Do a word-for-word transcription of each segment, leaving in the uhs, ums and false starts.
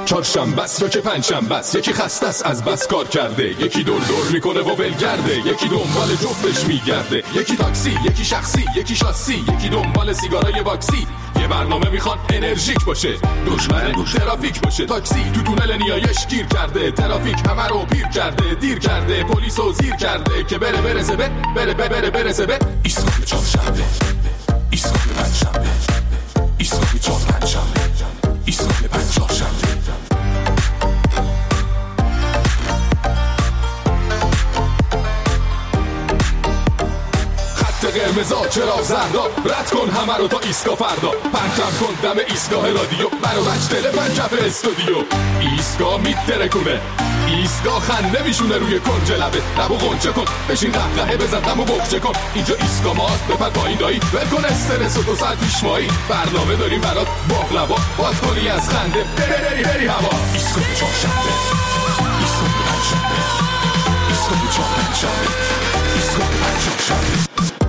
چهارشنبه است یا که پنجشنبه است، یکی خسته است از بس کار کرده، یکی دور دور میکنه و ولگرده، یکی دنبال جفتش میگرده، یکی تاکسی، یکی شخصی، یکی شاسی، یکی دنبال سیگارای باکسی. یه برنامه میخوان انرژیک باشه، دشمن ترافیک باشه. تاکسی تو تونل نیایش گیر کرده، ترافیک همه رو پیر کرده، دیر کرده، پلیسو زیر کرده که بره برسه به بره بره بره برسه به ایستگاه چهارشنبه، ایستگاه پنجشنبه، ایستگاه چهارشنبه، ایستگاه پنجشنبه. قرمزا چرا زردا، رد کن همه رو تا ایستگاه فردا، پرچم کن دم ایستگاه رادیو، منو بچ تلفن کف استودیو. ایستگاه میترکونه، ایستگاه خنده میشونه روی کنج لبه، لبو غنچه کن بشین قهقهه بزن دمو بخچه کن. اینجا ایستگاه ماست بپر پایین دایی، ول کن استرس و دو ساعت پیش مایی، برنامه داریم برات باقلوا، باز کنی از خنده بری بری هوا. ایستگاه چهارشنبه، ایستگاه پنجشنبه، ایستگاه چهارشنبه، ایستگاه پنجشنبه.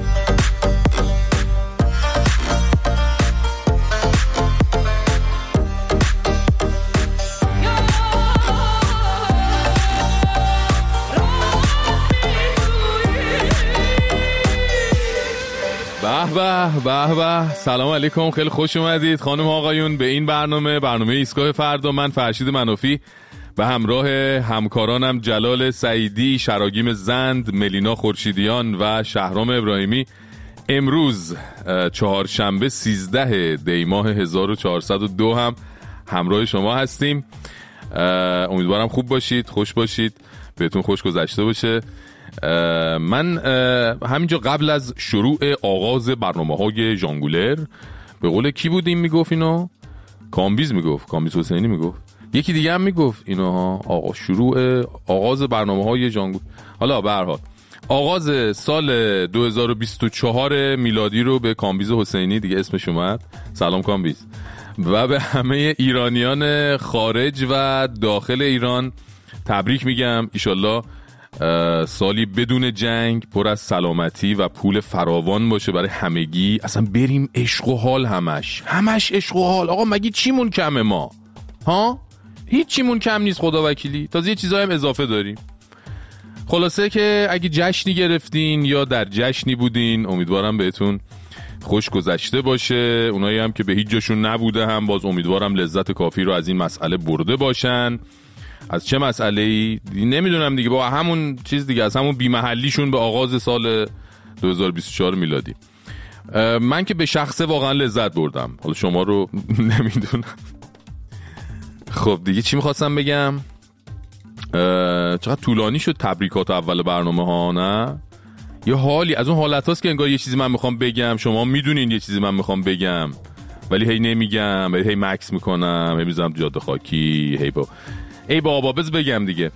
به به به به، سلام علیکم، خیلی خوش اومدید خانم آقایون به این برنامه برنامه ایستگاه فردا. من فرشید منافی به همراه همکارانم جلال سعیدی، شراگیم زند، ملینا خورشیدیان و شهرام ابراهیمی امروز چهارشنبه سیزده دی ماه هزار و چهارصد و دو هم همراه شما هستیم. امیدوارم خوب باشید، خوش باشید، بهتون خوش گذشته باشه. من همینجا قبل از شروع آغاز برنامه های ژانگولر، به قول کی بودیم میگفت اینو؟ کامبیز میگفت، کامبیز حسینی میگفت، یکی دیگه هم میگفت اینو ها، آقا شروع آغاز برنامه های ژانگولر. حالا به هر حال آغاز سال دو هزار و بیست و چهار میلادی رو به کامبیز حسینی دیگه اسمش اومد، سلام کامبیز، و به همه ایرانیان خارج و داخل ایران تبریک میگم. ایشالله سالی بدون جنگ، پر از سلامتی و پول فراوان باشه برای همگی. اصلا بریم عشق و حال، همش همش عشق و حال. آقا مگه چیمون کمه ما؟ ها؟ هیچ چیمون کم نیست خدا وکیلی، تازه یه چیزایی هم اضافه داریم. خلاصه که اگه جشنی گرفتین یا در جشنی بودین، امیدوارم بهتون خوش گذشته باشه. اونایی هم که به هیچ جاشون نبوده هم باز امیدوارم لذت کافی رو از این مسئله برده باشن. از چه مسئله‌ای نمیدونم دیگه، با همون چیز دیگه، از همون بی‌محلیشون به آغاز سال دو هزار و بیست و چهار میلادی. من که به شخصه واقعا لذت بردم، حالا شما رو نمیدونم. خب دیگه چی میخواستم بگم؟ چقدر طولانی شد تبریکات اول برنامه ها، نه؟ یه حالی از اون حالت هاست که انگار یه چیزی من میخوام بگم، شما میدونین یه چیزی من میخوام بگم ولی هی نمیگم، ولی هی مکس میکنم، هی میذارم جاده خاکی، هی با ای بابا بز بگم دیگه.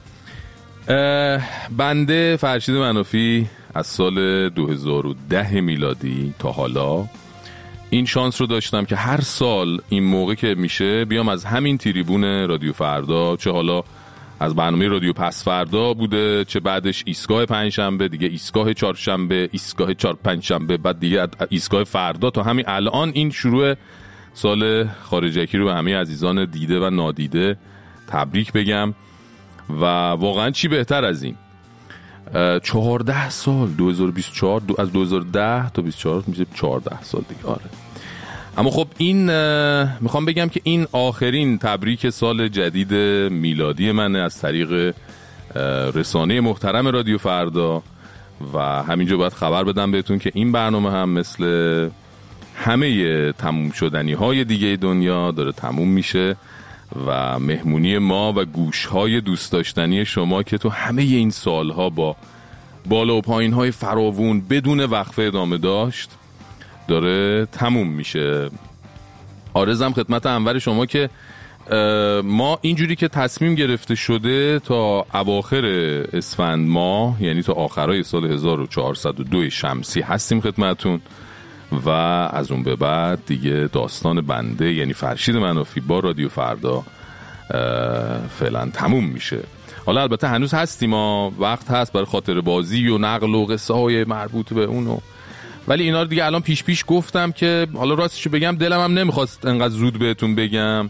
بنده فرشید منافی از سال دو هزار و ده میلادی تا حالا این شانس رو داشتم که هر سال این موقع که میشه بیام از همین تریبون رادیو فردا، چه حالا از برنامه رادیو پس فردا بوده، چه بعدش ایستگاه پنجشنبه، دیگه ایستگاه چهارشنبه، ایستگاه چهار پنجشنبه، بعد دیگه ایستگاه فردا، تا همین الان این شروع سال خارجکی رو به همه عزیزان دیده و نادیده تبریک بگم. و واقعا چی بهتر از این؟ چهارده سال، دو هزار و بیست و چهار، دو از دو هزار و ده تا بیست و چهار میشه چهارده سال دیگه. آره. اما خب این میخوام بگم که این آخرین تبریک سال جدید میلادی منه از طریق رسانه محترم رادیو فردا، و همینجا باید خبر بدم بهتون که این برنامه هم مثل همه تموم شدنی های دیگه دنیا داره تموم میشه و مهمونی ما و گوشهای دوست داشتنی شما که تو همه این سالها با بالا و پایین های فراوون بدون وقفه ادامه داشت داره تموم میشه. عرضم خدمت انور شما که ما اینجوری که تصمیم گرفته شده تا اواخر اسفند ماه، یعنی تا آخرای سال هزار و چهارصد و دو شمسی هستیم خدمتون، و از اون به بعد دیگه داستان بنده یعنی فرشید منافی با رادیو فردا فعلا تموم میشه. حالا البته هنوز هستیم، ما وقت هست برای خاطر بازی و نقل و قصه های مربوط به اونو، ولی اینا رو دیگه الان پیش پیش گفتم که حالا راستشو بگم دلم هم نمیخواست انقدر زود بهتون بگم،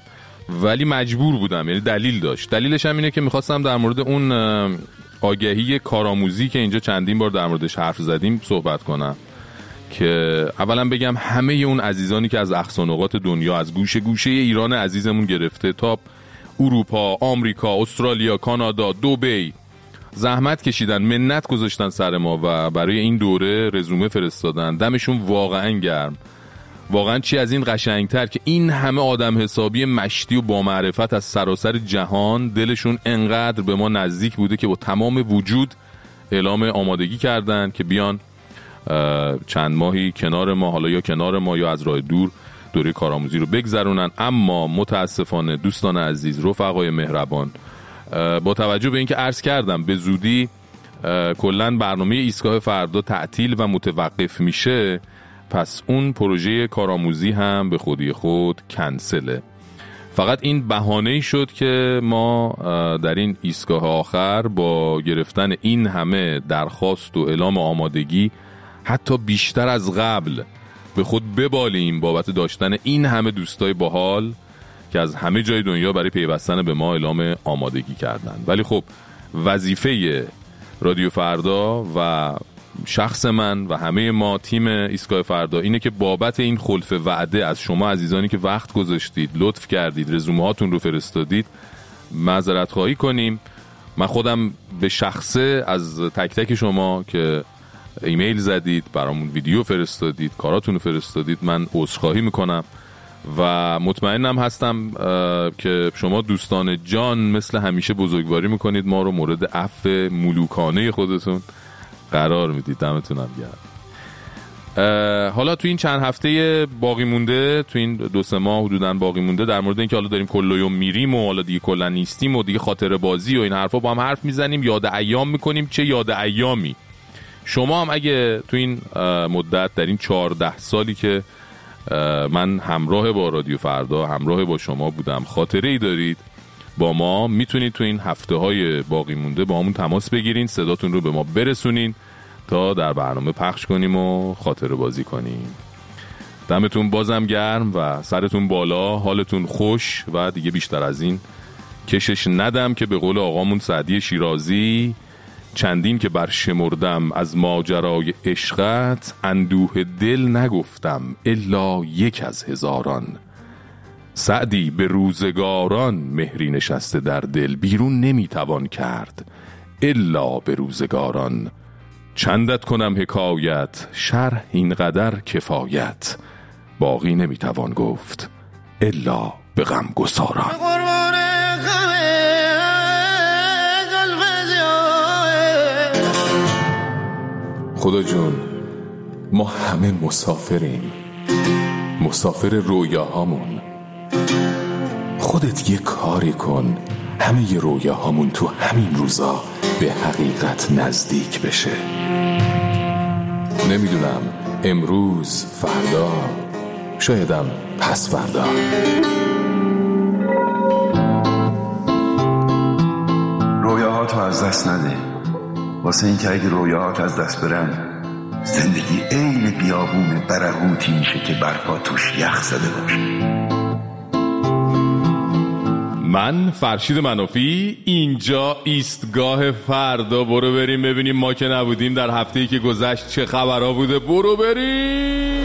ولی مجبور بودم، یعنی دلیل داشت. دلیلش هم اینه که میخواستم در مورد اون آگهی کارآموزی که اینجا چندین بار در موردش حرف زدیم صحبت کنم، که اولا بگم همه اون عزیزانی که از اقصا نقاط دنیا، از گوشه گوشه ایران عزیزمون گرفته تا اروپا، آمریکا، استرالیا، کانادا، دبی زحمت کشیدن، منت گذاشتن سر ما و برای این دوره رزومه فرستادن، دمشون واقعا گرم. واقعا چی از این قشنگتر که این همه آدم حسابی مشتی و با معرفت از سراسر جهان دلشون انقدر به ما نزدیک بوده که با تمام وجود اعلام آمادگی کردن که بیان چند ماهی کنار ما، حالا یا کنار ما یا از راه دور، دوره کارآموزی رو بگذرونن. اما متاسفانه دوستان عزیز، رفقای مهربان، با توجه به اینکه عرض کردم به زودی کلن برنامه ایستگاه فردا تعطیل و متوقف میشه، پس اون پروژه کارآموزی هم به خودی خود کنسله. فقط این بهانه‌ای شد که ما در این ایستگاه آخر با گرفتن این همه درخواست و اعلام آمادگی حتی بیشتر از قبل به خود ببالیم بابت داشتن این همه دوستای باحال که از همه جای دنیا برای پیوستن به ما اعلام آمادگی کردن. ولی خب وظیفه رادیو فردا و شخص من و همه ما تیم ایستگاه فردا اینه که بابت این خلف وعده از شما عزیزانی که وقت گذاشتید، لطف کردید، رزومه هاتون رو فرستادید، معذرت خواهی کنیم. من خودم به شخصه از تک تک شما که ایمیل زدید، برامون ویدیو فرستادید، کاراتون رو فرستادید، من عذرخواهی میکنم و مطمئنم هستم که شما دوستان جان مثل همیشه بزرگواری میکنید، ما رو مورد عفو ملوکانه خودتون قرار میدید. دمتونم گرم. حالا تو این چند هفته باقی مونده، تو این دو سه ماه حدوداً باقی مونده، در مورد اینکه حالا داریم کل یوم میریم و حالا دیگه کلا نیستیم و دیگه خاطره بازی و این حرفا با هم حرف میزنیم، یاد ایام میکنیم. چه یاد ایامی. شما هم اگه تو این مدت، در این چهارده سالی که من همراه با رادیو فردا، همراه با شما بودم، خاطره ای دارید با ما، میتونید تو این هفته های باقی مونده با همون تماس بگیرین، صداتون رو به ما برسونین تا در برنامه پخش کنیم و خاطره بازی کنیم. دمتون بازم گرم و سرتون بالا، حالتون خوش و دیگه بیشتر از این کشش ندم که به قول آقامون سعدی شیرازی، چندین که برشمردم از ماجرای عشقت، اندوه دل نگفتم الا یک از هزاران. سعدی به روزگاران مهری نشسته در دل، بیرون نمیتوان کرد الا به روزگاران. چندت کنم حکایت، شرح این قدر کفایت، باقی نمیتوان گفت الا به غم گساران. خدا جون، ما همه مسافریم، مسافر رویاهامون. خودت یه کاری کن همه ی رویاهامون تو همین روزا به حقیقت نزدیک بشه. نمیدونم امروز، فردا، شایدم پس فردا. رویاهاتو از دست نده، واسه این که اگه رویاهات از دست برن، زندگی عین بیابون برهوتی میشه که برفا توش یخ زده باشه. من فرشید منافی، اینجا ایستگاه فردا. برو بریم ببینیم ما که نبودیم در هفته‌ای که گذشت چه خبرها بوده. برو بریم.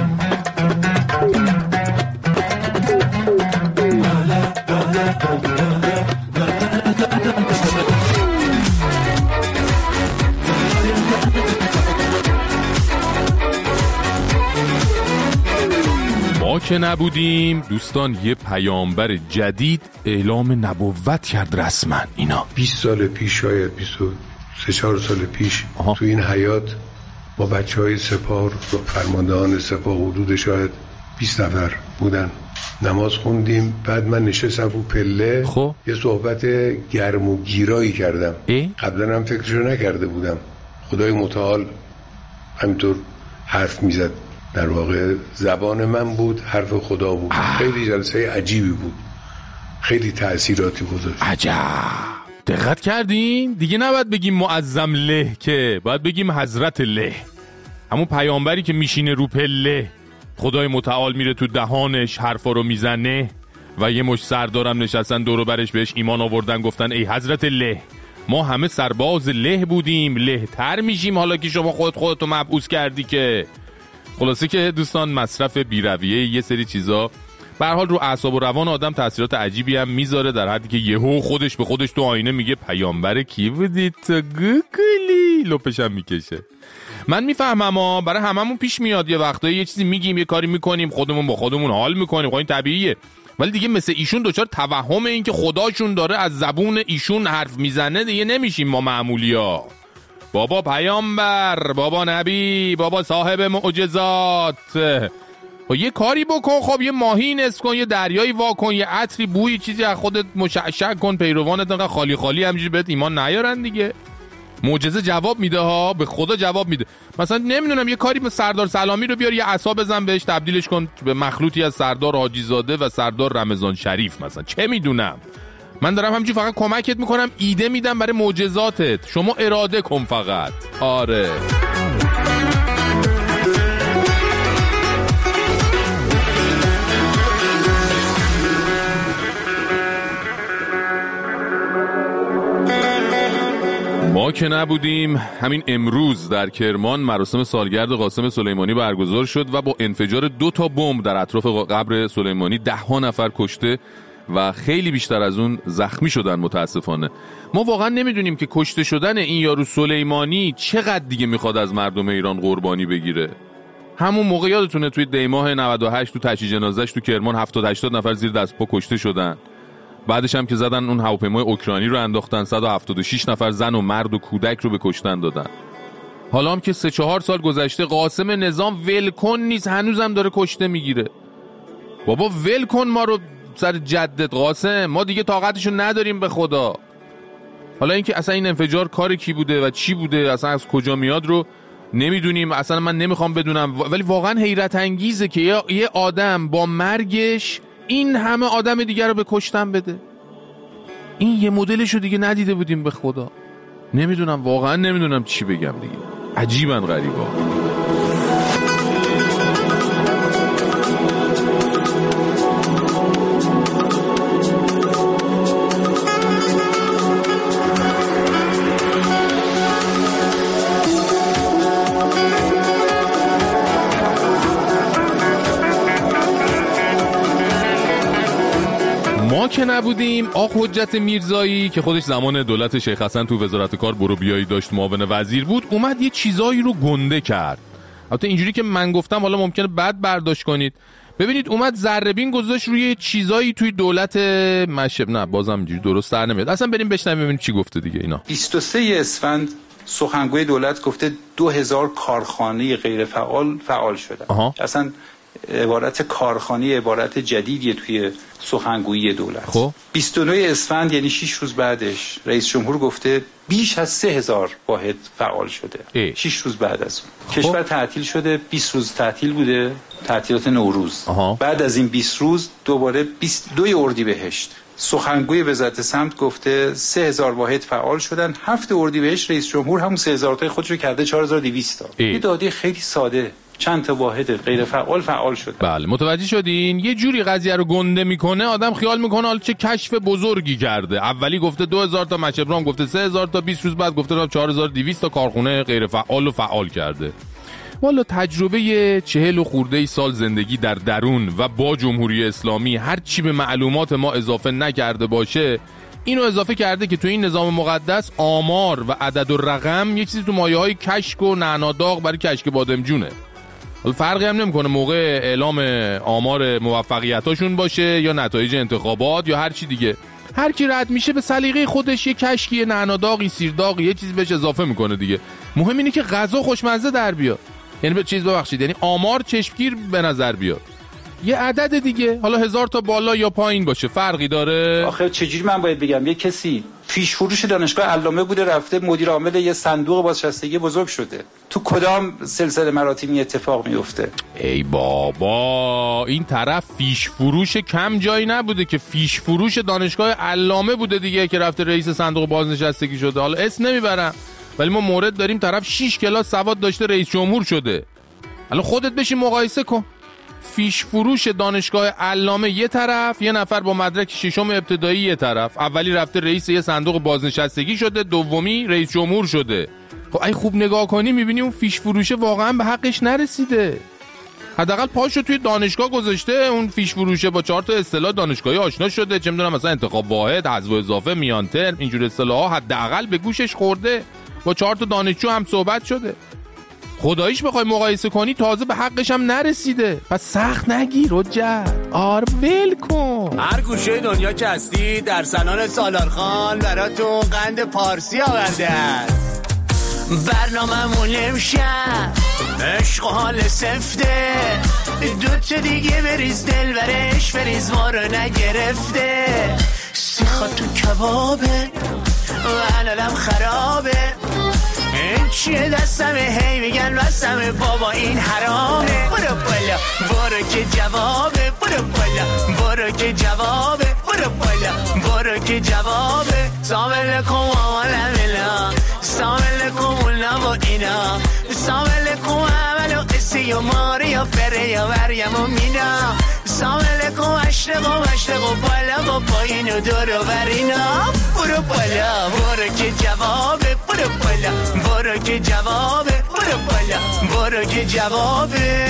ما که نبودیم دوستان، یه پیامبر جدید اعلام نبوت کرد رسما. اینا بیست سال پیش، شاید بیست و سه چهار سال پیش، آها. تو این حیات با بچه های سپاه و فرماندهان سپاه حدود شاید بیست نفر بودن، نماز خوندیم. بعد من نشستم رو پله، خب یه صحبت گرم و گیرایی کردم. قبلا هم فکرشو نکرده بودم. خدای متعال همینطور حرف میزد، در واقع زبان من بود، حرف خدا بود. آه. خیلی جلسه عجیبی بود، خیلی تأثیراتی گذاشت. عجب. دقت کردین؟ دیگه نباید بگیم معظم له، که باید بگیم حضرت له. همون پیامبری که میشینه رو پله، خدای متعال میره تو دهانش حرفا رو میزنه و یه مش سردارم نشستن دور و برش بهش ایمان آوردن، گفتن ای حضرت له، ما همه سرباز له بودیم، له تر میشیم حالا که شما خودت خودتو مبعوث کردی. که خلاصه که دوستان مصرف بی‌رویه یه سری چیزا به هر حال رو اعصاب و روان آدم تاثیرات عجیبی هم میذاره، در حدی که یهو خودش به خودش تو آینه میگه پیامبر کی بودید تو گوگلی، لپش هم میکشه. من میفهمم اما برای هممون پیش میاد یه وقتایی یه چیزی میگیم یه کاری میکنیم خودمون با خودمون حال میکنیم، خب این طبیعیه، ولی دیگه مثل ایشون دوچار توهم این که خداشون داره از زبون ایشون حرف میزنه دیگه نمیشیم ما معمولیا. بابا پیامبر، بابا نبی، بابا صاحب معجزات، خب یه کاری بکن، خب یه ماهی نصف کن، یه دریایی واکن، یه عطری بوی چیزی از خودت مشعشع کن، پیروانت انقدر خالی خالی همینجوری بهت ایمان نیارن دیگه. معجزه جواب میده ها، به خدا جواب میده. مثلا نمیدونم یه کاری به سردار سلامی رو بیار یه عصا بزن بهش تبدیلش کن به مخلوطی از سردار حاجی زاده و سردار رمضان شریف مثلا، چه میدونم. من دارم همینجوری فقط کمکت میکنم، ایده میدم برای معجزاتت، شما اراده کن فقط. آره ما که نبودیم، همین امروز در کرمان مراسم سالگرد قاسم سلیمانی برگزار شد و با انفجار دو تا بمب در اطراف قبر سلیمانی ده ها نفر کشته و خیلی بیشتر از اون زخمی شدن متاسفانه. ما واقعا نمیدونیم که کشته شدن این یارو سلیمانی چقدر دیگه میخواد از مردم ایران قربانی بگیره. همون موقع یادتونه توی دیماه نود و هشت تو تشییع جنازه‌اش تو کرمان هفتاد هشتاد نفر زیر دست پا کشته شدن. بعدش هم که زدن اون هواپیمای اوکراینی رو انداختن، صد و هفتاد و شش نفر زن و مرد و کودک رو به کشتن دادن. حالا هم که سه چهار سال گذشته قاسم نظام ولکن نیست، هنوزم داره کشته میگیره. بابا ولکن ما رو سر جدت قاسم، ما دیگه طاقتشو نداریم به خدا. حالا اینکه اصلا این انفجار کار کی بوده و چی بوده، اصلا از کجا میاد رو نمیدونیم، اصلا من نمیخوام بدونم، ولی واقعا حیرت انگیزه که یه آدم با مرگش این همه آدم دیگر رو به کشتن بده. این یه مدلشو دیگه ندیده بودیم به خدا. نمیدونم، واقعا نمیدونم چی بگم دیگه. عجیبا غریبا. ما که نبودیم، آق حجت میرزایی که خودش زمان دولت شیخ حسن تو وزارت کار برو بیایی داشت، معاون وزیر بود، اومد یه چیزایی رو گنده کرد. البته اینجوری که من گفتم حالا ممکنه بد برداشت کنید. ببینید اومد ذره‌بین گذاشت روی چیزایی توی دولت مشب، نه بازم اینجوری درست در نمیاد. اصلا بریم بشنویم ببینیم چی گفته دیگه. اینا بیست و سوم اسفند سخنگوی دولت گفته دو هزار کارخانه غیر فعال فعال شدن. آها. اصلا عبارت کارخانه عبارت جدیدیه توی سخنگویی دولت. خب بیست و نهم اسفند یعنی شش روز بعدش رئیس جمهور گفته بیش از سه هزار واحد فعال شده. شش روز بعد از اون خب. کشور تعطیل شده، بیست روز تعطیل بوده، تعطیلات نوروز. آها. بعد از این بیست روز دوباره بیست و دو اردیبهشت سخنگوی وزارت سمت گفته سه هزار واحد فعال شدن. هفت اردیبهشت رئیس جمهور همون سه هزار تای خودش رو کرده چهار هزار و دویست تا. یه داده خیلی ساده، چند تا واحد غیر فعال فعال شده. بله متوجه شدین؟ یه جوری قضیه رو گنده میکنه، آدم خیال میکنه حالا چه کشف بزرگی کرده. اولی گفته دو هزار تا، مشبرام گفته سه هزار تا، بیست روز بعد گفته چهار هزار و دویست تا کارخونه غیر فعال رو فعال کرده. والا تجربه چهل و خورده سال زندگی در درون و با جمهوری اسلامی هر چی به معلومات ما اضافه نکرده باشه، اینو اضافه کرده که تو این نظام مقدس آمار و عدد و رقم یه چیزی تو مایه‌های کشک و نعناداغ برای کشک بادمجونه. حالا فرقی هم نمیکنه موقع اعلام آمار موفقیتاشون باشه یا نتایج انتخابات یا هر چی دیگه. هر کی رد میشه به سلیقه خودش یه کشکی، نعناداغی، سیرداغی، یه چیزی بهش اضافه میکنه دیگه. مهم اینه که غذا خوشمزه در بیاد. یعنی به چیز ببخشید، یعنی آمار چشمگیر به نظر بیاد. یه عدد دیگه، حالا هزار تا بالا یا پایین باشه فرقی داره؟ آخه چجوری من باید بگم یه کسی پیش فروش دانشگاه علامه بوده رفته مدیر عامل یه صندوق بازنشستگی بزرگ شده، تو کدام سلسله مراتبی اتفاق میفته؟ ای بابا، این طرف فیش فروش کم جایی نبوده که فیش فروش دانشگاه علامه بوده دیگه که رفته رئیس صندوق بازنشستگی شده. حالا اسم نمیبرم، ولی ما مورد داریم طرف شش کلاس سواد داشته رئیس جمهور شده. حالا خودت بشین مقایسه کن. فیش فروش دانشگاه علامه یه طرف، یه نفر با مدرک ششم ابتدایی یه طرف. اولی رفته رئیس یه صندوق بازنشستگی شده، دومی رئیس جمهور شده. خب اگه خوب نگاه کنی میبینی اون فیش فروشه واقعا به حقش نرسیده. حداقل پاشو توی دانشگاه گذاشته، اون فیش فروشه با چهار تا اصطلاح دانشگاهی آشنا شده، چه میدونم مثلا انتخاب واحد، حذف و اضافه، میان ترم، اینجور اصطلاحات حداقل به گوشش خورده، با چهار تا دانشجو هم صحبت شده. خداییش بخوای مقایسه کنی تازه به حقش هم نرسیده. پس سخت نگیر حجت، آر ول کن. هر گوشه دنیا که هستی در سنان سالارخان براتون قند پارسی آورده است. برنامه‌مون امشب عشق و حال سفته، دوتا دیگه بریز دل برش بریز ما رو نگرفته. سیخا تو کبابه و حلالم خرابه، این چیه دستمه هی میگن بستمه بابا این حرامه. برو بالا برو که جوابه، برو بالا برو که جوابه، برو بالا برو که جوابه. سامل کن آمالم اینا، سامل کن اونا و اینا، سامل کن عمل و قصی و ماری و فره و وریم و مینا، سامل کن اشرق و مشرق و بالا و پایین و دور و برینا. برو بالا برو که جوابه، برو بالا برو که جوابه، برو بالا برو که جوابه.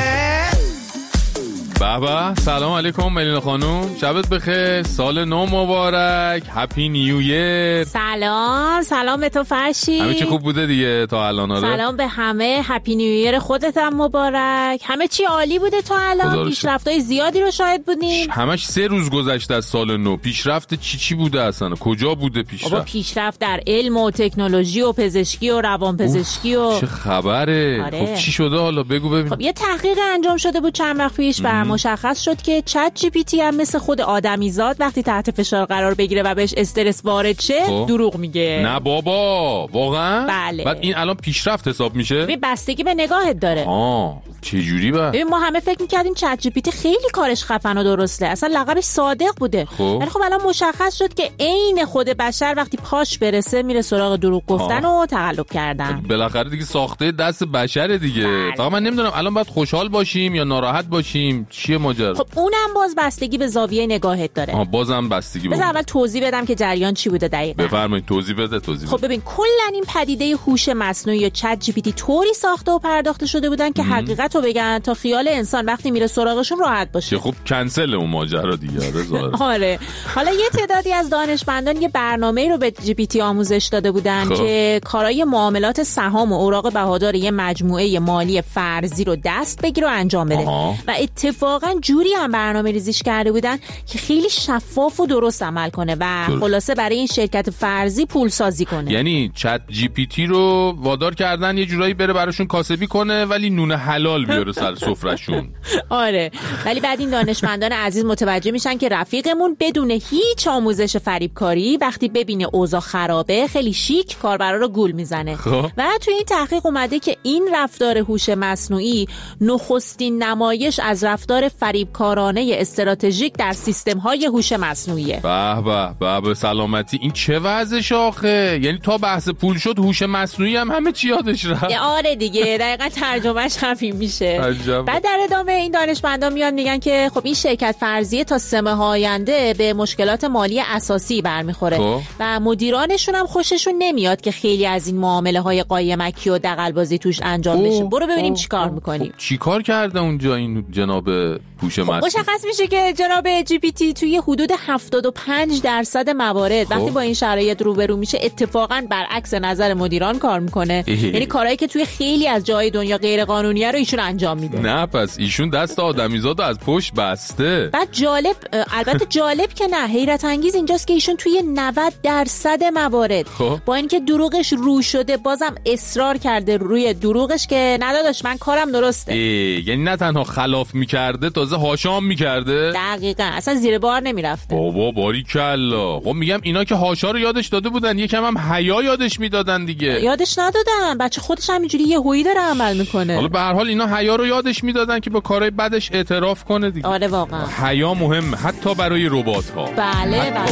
بابا سلام علیکم ملینا خانوم، شبت بخیر، سال نو مبارک، هپی نیو ایر. سلام سلام به تو فرشی، همه چی خوب بوده دیگه تا الان؟ آره سلام به همه، هپی نیو ایر خودت هم مبارک. همه چی عالی بوده تا الان، پیشرفت‌های زیادی رو شاهد بودیم. همش سه روز گذشته از سال نو، پیشرفت چی چی بوده اصلا؟ کجا بوده پیشرفت؟ بابا پیشرفت در علم و تکنولوژی و پزشکی و روانپزشکی و چه خبره؟ آره. خب چی شده حالا بگو ببین. خب یه تحقیق انجام شده بود چند وقت پیش و مشخص شد که چت جی پی تی هم مثل خود آدمیزاد وقتی تحت فشار قرار بگیره و بهش استرس وارد شه خب. دروغ میگه. نه بابا واقعا؟ بله. بعد این الان پیشرفت حساب میشه؟ ببین بستگی به نگاهت داره. آه چه جوری با؟ ببین ما همه فکر می‌کردیم چت جی پی تی خیلی کارش خفن و درسته، اصلا لقبش صادق بوده. خب ولی خب الان مشخص شد که عین خود بشر وقتی پاش برسه میره سراغ دروغ گفتن آه. و تقلب کردن. بالاخره دیگه ساخته دست بشره دیگه. فقط من نمیدونم الان باید خوشحال باشیم یا ناراحت باشیم، چیه ماجرا؟ خب اونم باز بستگی به زاویه نگاهت داره. آها بازم بستگی. بذار اول توضیح بدم که جریان چی بوده دقیقاً. بفرمایید توضیح بده توضیح. خب ببین کلا این پدیده هوش مصنوعی یا چت جی پی تی طوری ساخته و پرداخته شده بودن که حقیقت رو بگن تا خیال انسان وقتی میره سراغشون راحت باشه. خب کنسل اون ماجرا دیگه. آره حالا یه تعدادی از دانشمندان یه برنامه‌ای رو به جی پی تی آموزش داده بودن خب. که کارهای معاملات سهام و اوراق بهادار یه مجموعه مالی فرضی رو دست بگیره و انجام بده. آها. و اتفاقا جوری هم برنامه ریزیش کرده بودن که خیلی شفاف و درست عمل کنه و درست. خلاصه برای این شرکت فرضی پول سازی کنه. یعنی چت جی پی تی رو وادار کردن یه جورایی بره براشون کاسبی کنه ولی نون حلال بیاره سر سفرهشون. آره ولی بعد این دانشمندان عزیز متوجه میشن که رفیقمون بدون هیچ آموزش فریبکاری وقتی ببینه اوضاع خرابه خیلی شیک کاربرا رو گول میزنه. خب. و توی این تحقیق اومده که این رفتار هوش مصنوعی نخستین نمایش از رفتار فریبکارانه استراتژیک در سیستم‌های هوش مصنوعیه. به به به به سلامتی. این چه وضعش آخه؟ یعنی تا بحث پول شد هوش مصنوعی هم همه چی یادش رفت. آره دیگه دقیقاً ترجمهش همین میشه. عجب. بعد در ادامه این دانشمندان میان میگن که خب این شرکت فرضیه تا سه ماه آینده به مشکلات مالی اساسی برمیخوره خب. و مدیرانشون هم خوششون نمیاد که خیلی از این معامله‌های قایمکی و دغل‌بازی توش انجام بشه. برو ببینیم چیکار می‌کنیم. خب چیکار کرده اونجا این جناب هوش مصنوعی؟ خب مشخص میشه که جناب جی پی تی توی حدود هفتاد و پنج درصد موارد خب. وقتی با این شرایط روبرو میشه اتفاقاً برعکس نظر مدیران کار میکنه. یعنی کارهایی که توی خیلی از جای دنیا غیر قانونیه رو ایشون انجام میده. نه پس ایشون دست آدمیزادو از پشت بسته. بعد جالب البته جالب که نه حیرت انگیز اینجاست که ایشون توی نود درصد موارد خب. با اینکه دروغش رو شده بازم اصرار کرده روی دروغش که نداداش من کارم درسته. یعنی نه تنها خلاف میکرده تازه هاشام میکرده. دقیقاً اصلا زیر بار نمیرفته. بابا باریکلا. خب میگم اینا که هاشا رو یادش داده بودن یکم هم حیا یادش میدادن دیگه. یادش ندادن بچه خودش همینجوری یهویی داره عمل میکنه. حالا به هر حال اینا حیا رو یادش میدادن که با کارهای بدش اعتراف کنه دیگه. آره واقعا حیا مهمه حتی برای ربات ها. بله بله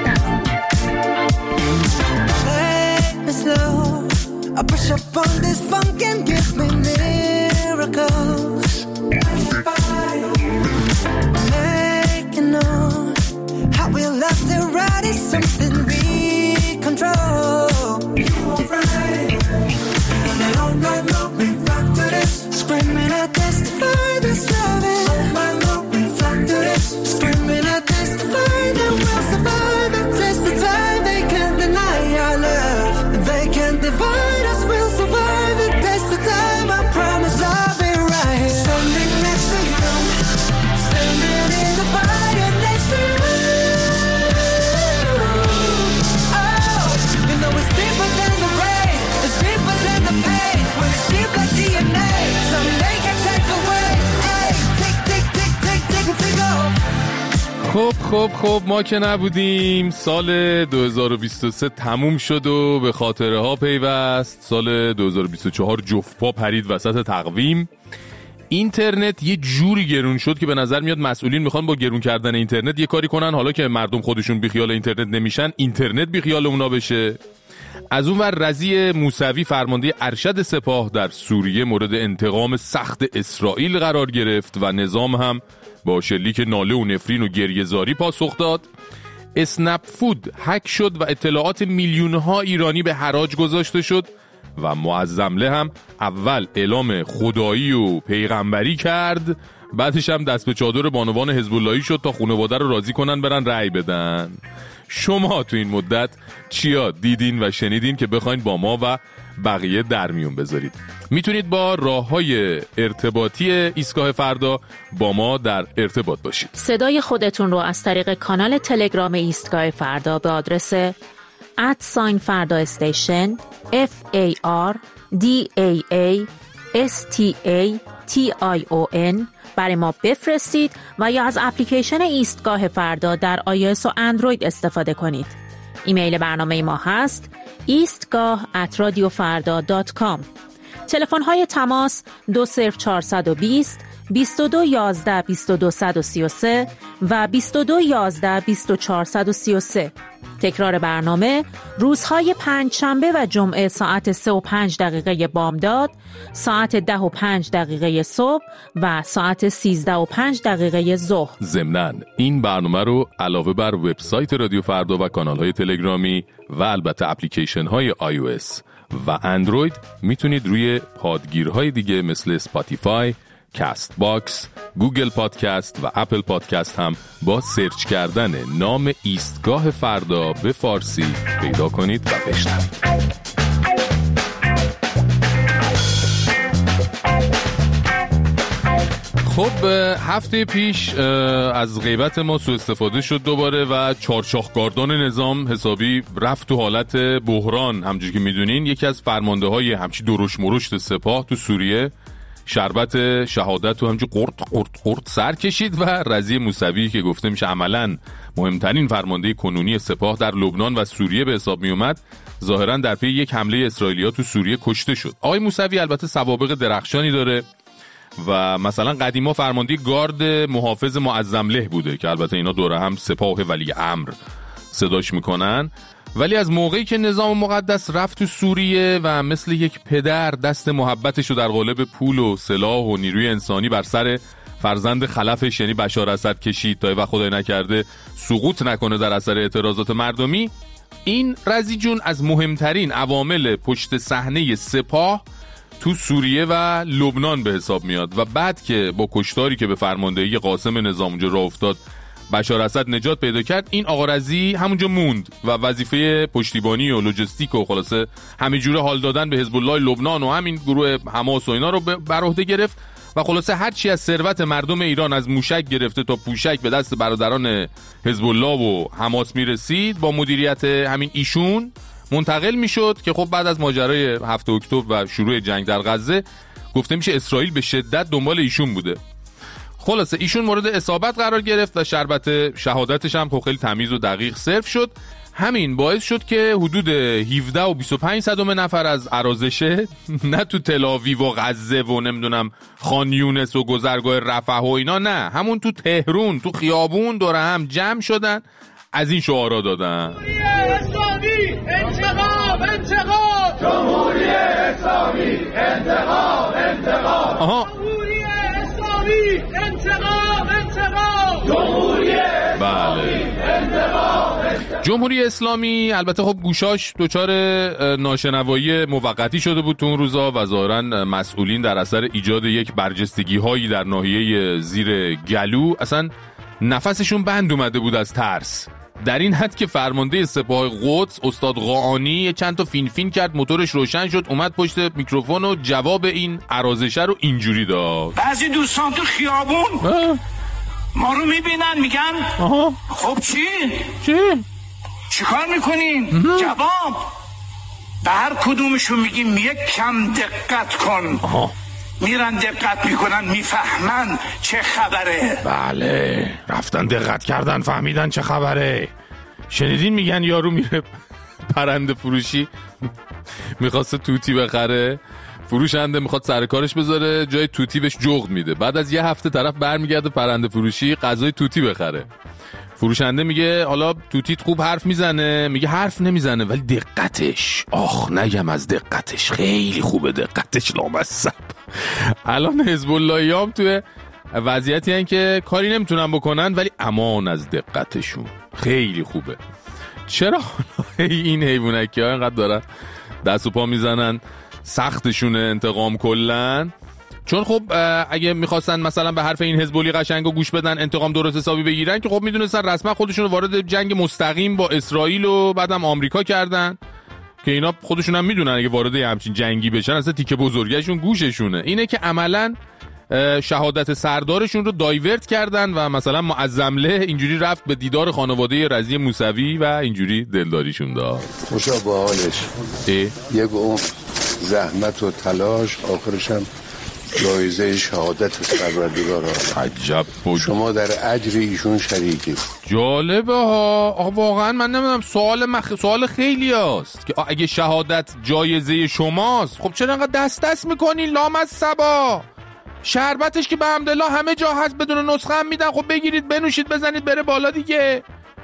I push up on this funk and give me miracles. خب خب ما که نبودیم، سال دو هزار و بیست و سه تموم شد و به خاطره ها پیوست. سال دو هزار و بیست و چهار جفت پا پرید وسط تقویم. اینترنت یه جوری گرون شد که به نظر میاد مسئولین میخوان با گرون کردن اینترنت یه کاری کنن، حالا که مردم خودشون بیخیال اینترنت نمیشن، اینترنت بیخیال اونا بشه. از اون ور رضی موسوی فرمانده ارشد سپاه در سوریه مورد انتقام سخت اسرائیل قرار گرفت و نظام هم با شلیک ناله و نفرین و گریه‌زاری پاسخ داد. اسنپ فود هک شد و اطلاعات میلیون‌ها ایرانی به حراج گذاشته شد و معظمله هم اول اعلام خدایی و پیغمبری کرد، بعدش هم دست به چادر بانوان حزب اللهی شد تا خانواده رو راضی کنن برن رأی بدن. شما تو این مدت چیا دیدین و شنیدین که بخواین با ما و بقیه در میون بذارید؟ میتونید با راه‌های ارتباطی ایستگاه فردا با ما در ارتباط باشید. صدای خودتون رو از طریق کانال تلگرام ایستگاه فردا به آدرس ات ساین فردا استیشن اف ای آر دی ای ای اس تی ای تی آی او ان برای ما بفرستید و یا از اپلیکیشن ایستگاه فردا در آی او اس و اندروید استفاده کنید. ایمیل برنامه ما هست ایستگاه ات رادیو فردا دات کام. تلفن های تماس دو صفر چهارصد و بیست بیست و دو یازده بیست و دو صد و سی و سه و بیست و دو یازده بیست و چهار صد و سی و سه. تکرار برنامه روزهای پنج شنبه و جمعه ساعت سه و پنج دقیقه بامداد، ساعت ده و پنج دقیقه صبح و ساعت سیزده و پنج دقیقه ظهر. ضمناً این برنامه رو علاوه بر وبسایت رادیو فردا و کانال‌های تلگرامی و البته اپلیکیشن‌های آی او اس و اندروید میتونید روی پادگیرهای دیگه مثل اسپاتیفای، کست باکس، گوگل پادکست و اپل پادکست هم با سرچ کردن نام ایستگاه فردا به فارسی پیدا کنید و بشنوید. خب هفته پیش از غیبت ما سوء استفاده شد دوباره و چارچاخگاردان نظام حسابی رفت تو حالت بحران. همونجوری که میدونین یکی از فرمانده های همچی درشت مرشت سپاه تو سوریه شربت شهادت و همچی قرط قرط قرط سر کشید و رضی موسوی که گفته میشه عملاً مهمترین فرمانده کنونی سپاه در لبنان و سوریه به حساب می اومد، ظاهراً در پی یک حمله اسرائیلیا تو سوریه کشته شد. آقای موسوی البته سوابق درخشانی داره و مثلا قدیما فرمانده گارد محافظ معظمله بوده که البته اینا دوره هم سپاه ولی امر صداش میکنن، ولی از موقعی که نظام مقدس رفت تو سوریه و مثل یک پدر دست محبتشو در قالب پول و سلاح و نیروی انسانی بر سر فرزند خلفش یعنی بشار اسد کشید تا و خدای نکرده سقوط نکنه در اثر اعتراضات مردمی، این رضی جون از مهمترین عوامل پشت صحنه سپاه تو سوریه و لبنان به حساب میاد و بعد که با کشتاری که به فرماندهی قاسم نظام اونجا راه افتاد بشار اسد نجات پیدا کرد، این آقا رضی همونجا موند و وظیفه پشتیبانی و لوجستیک و خلاصه همه جوره حال دادن به حزب الله لبنان و همین گروه حماس و اینا رو بر عهده گرفت و خلاصه هر چی از ثروت مردم ایران از موشک گرفته تا پوشک به دست برادران حزب الله و حماس میرسید با مدیریت همین ایشون منتقل میشد که خب بعد از ماجرای هفتم اکتبر و شروع جنگ در غزه گفته میشه اسرائیل به شدت دنبال ایشون بوده. خلاصه ایشون مورد اصابت قرار گرفت و شربت شهادتش هم خب خیلی تمیز و دقیق سرو شد. همین باعث شد که حدود هفده و بیست و پنج صدم نفر از ارازشه نه تو تل‌آویو و غزه و نمیدونم خان یونس و گذرگاه رفح و اینا، نه همون تو تهران تو خیابون دور هم جمع شدن از این شعارا دادن. جمهوری اسلامی انتقام انتقام، جمهوری اسلامی انتقام انتقام، آها جمهوری اسلامی انتقام انتقام، جمهوری اسلامی انتقام انتقام. جمهوری اسلامی البته خب گوشاش دچار ناشنوایی موقتی شده بود تو اون روزا و ظاهراً مسئولین در اثر ایجاد یک برجستگی هایی در ناحیه زیر گلو اصلا نفسشون بند اومده بود از ترس، در این حد که فرمانده سپاه قدس استاد قاآنی چند تا فین فین کرد، موتورش روشن شد، اومد پشت میکروفون و جواب این ارازشه رو اینجوری داد. بعضی دوستان تو خیابون آه. ما رو میبینن میگن آه. خب چی؟ چی؟ چی کار میکنین؟ جواب به هر کدومشون میگیم یک کم دقت کن. آه. میرن دقت میکنن میفهمن چه خبره. بله رفتن دقت کردن فهمیدن چه خبره. شنیدین میگن یارو میره پرنده فروشی میخواسته توتی بخره، فروشنده میخواد سر کارش بذاره جای توتی بهش جغد میده، بعد از یه هفته طرف برمیگرده پرنده فروشی غذای توتی بخره. فروشنده میگه حالا توتیت خوب حرف میزنه، میگه حرف نمیزنه ولی دقتش، آخ نگم از دقتش، خیلی خوبه دقتش لامصب. الان حزب اللهیام توی وضعیتی هن که کاری نمیتونن بکنن ولی امان از دقتشون خیلی خوبه. چرا این حیوانکی ها اینقدر دارن دست و پا میزنن سختشونه انتقام کلن؟ چون خب اگه میخواستن مثلا به حرف این حزب الله قشنگو گوش بدن انتقام درست حسابی بگیرن که خب میدونستن رسما خودشون رو وارد جنگ مستقیم با اسرائیل و بعدم آمریکا کردن که اینا خودشون هم میدونن اگه وارد همچین جنگی بشن اصلا تیکه بزرگشون گوششونه. اینه که عملاً شهادت سردارشون رو دایورت کردن و مثلا معظمله اینجوری رفت به دیدار خانواده رضی موسوی و اینجوری دلداریشون داد. خوشا با حالش یک عمر زحمت و تلاش آخرش هم جایزه شهادت پروردگار. عجب بود. شما در اجر ایشون شریکی. جالبه ها. آقا واقعا من نمیدونم سوال مخ... سوال خیلی هست که اگه شهادت جایزه شماست خب چرا انقدر دست دست میکنی لامصبا؟ شربتش که به حمدالله همه جا هست بدون نسخه هم میدن، خب بگیرید بنوشید بزنید بره بالا دیگه.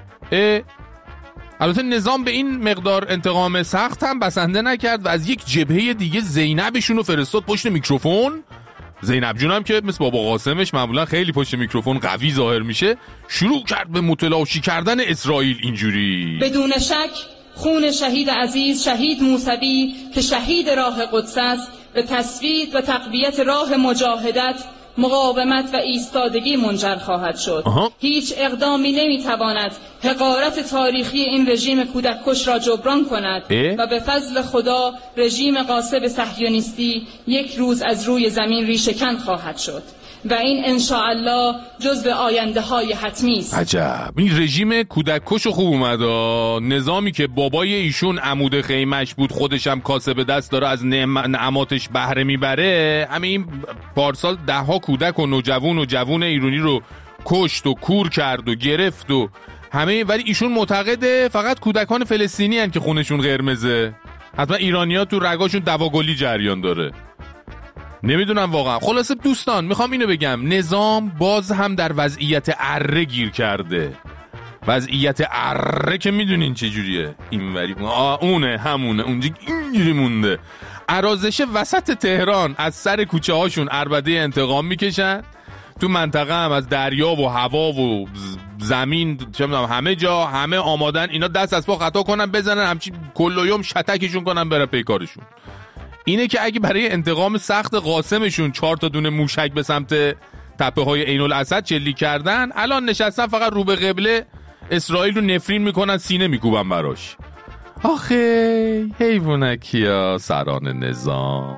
البته نظام به این مقدار انتقام سخت هم بسنده نکرد و از یک جبهه دیگه زینبشون رو فرستاد پشت میکروفون. زینب جون هم که مثل بابا قاسمش معمولا خیلی پشت میکروفون قوی ظاهر میشه، شروع کرد به متلاشی کردن اسرائیل. اینجوری بدون شک خون شهید عزیز شهید موسوی که شهید راه قدس است به تثبیت و تقویت راه مجاهدت، مقاومت و ایستادگی منجر خواهد شد. آها. هیچ اقدامی نمیتواند حقارت تاریخی این رژیم کودککش را جبران کند اه؟ و به فضل خدا رژیم غاصب صهیونیستی یک روز از روی زمین ریشه‌کن خواهد شد و این انشاءالله جزو آینده های حتمی است. عجب این رژیم کودککش خوب اومد. نظامی که بابای ایشون عمود خیمش بود خودش هم کاسه به دست داره از نعماتش بهره میبره، همین پارسال ده ها کودک و نوجوان و جوان ایرانی رو کشت و کور کرد و گرفت و همه، ولی ایشون معتقده فقط کودکان فلسطینی هن که خونشون قرمزه، حتما ایرانی‌ها تو رگاشون دواگلی جریان داره. نمیدونم واقعا. خلاصه دوستان میخوام اینو بگم، نظام باز هم در وضعیت اره گیر کرده. وضعیت اره که میدونین چه جوریه، اینوری اونه همونه اونجا اینجوری مونده. ارازش وسط تهران از سر کوچه هاشون عربده انتقام میکشن، تو منطقه هم از دریا و هوا و زمین چه میدونم همه جا همه آمادن اینا دست از پا خطا کنن بزنن همچی کلویوم شتکشون کنن برن پیکارشون. اینه که اگه برای انتقام سخت قاسمشون چهار تا دونه موشک به سمت تپه های عین الاسد چلی کردن، الان نشستن فقط رو به قبله اسرائیل رو نفرین میکنن، سینه میکوبن براش. آخه حیوانکیا سران نظام.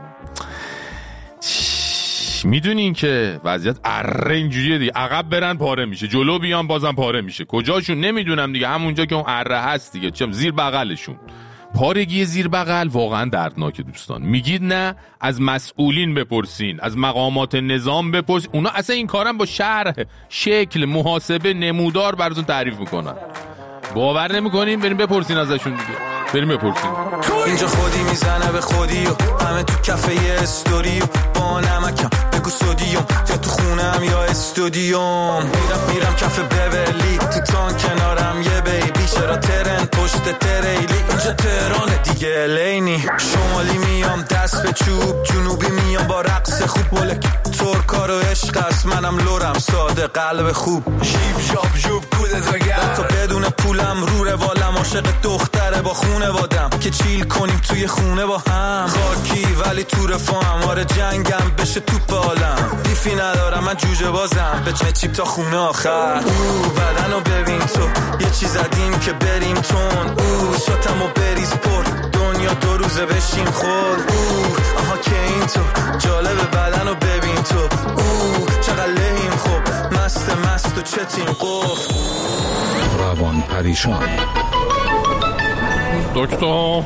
میدونین که وضعیت اره اینجوریه دیگه، عقب برن پاره میشه، جلو بیان بازم پاره میشه. کجاشون نمیدونم دیگه، همونجا که اون اره هست دیگه، چم زیر بغلشون. پارگی زیر بغل واقعا دردناکه دوستان. میگید نه، از مسئولین بپرسین، از مقامات نظام بپرسین، اونا اصلا این کارم با شرح، شکل، محاسبه، نمودار براتون تعریف میکنن. باور نمیکنین؟ بریم بپرسین ازشون دیگه. بریم بپرسین. اینجا خودی میزنه به خودی و همه تو کافه استوری و با نمکم بگو سودیوم، یا تو خونم یا استودیوم. میرم میرم کافه بولی تو تان کنارم یه بیبی، چرا ترن پشت تریلی، اینجا تهران دیگه لینی. شمالی میام دست به چوب، جنوبی میام با رقص خوب، ولک ترکا رو عشق است، منم لورم ساده قلب خوب. شیب شاب جوب کودت وگرد، تا بدون پولم رو روالم، عاشق دختره با خونه وادم که چیل کنیم توی خونه با هم. خاکی ولی تو رفاهم، آره جنگم بشه توپ عالم. بیفی ندارم من جوجه بازم، به چه چیپ تا خونه آخر. او بدنو ببین تو، یه چیز زدیم که بریم تون. او شاتمو بریز پر، دنیا دو روزه بشیم خور. او آها که این تو، جالب بدنو ببین تو. او چقدر لحیم خوب، مست مست و چتیم قف. روان پریشان. دکتر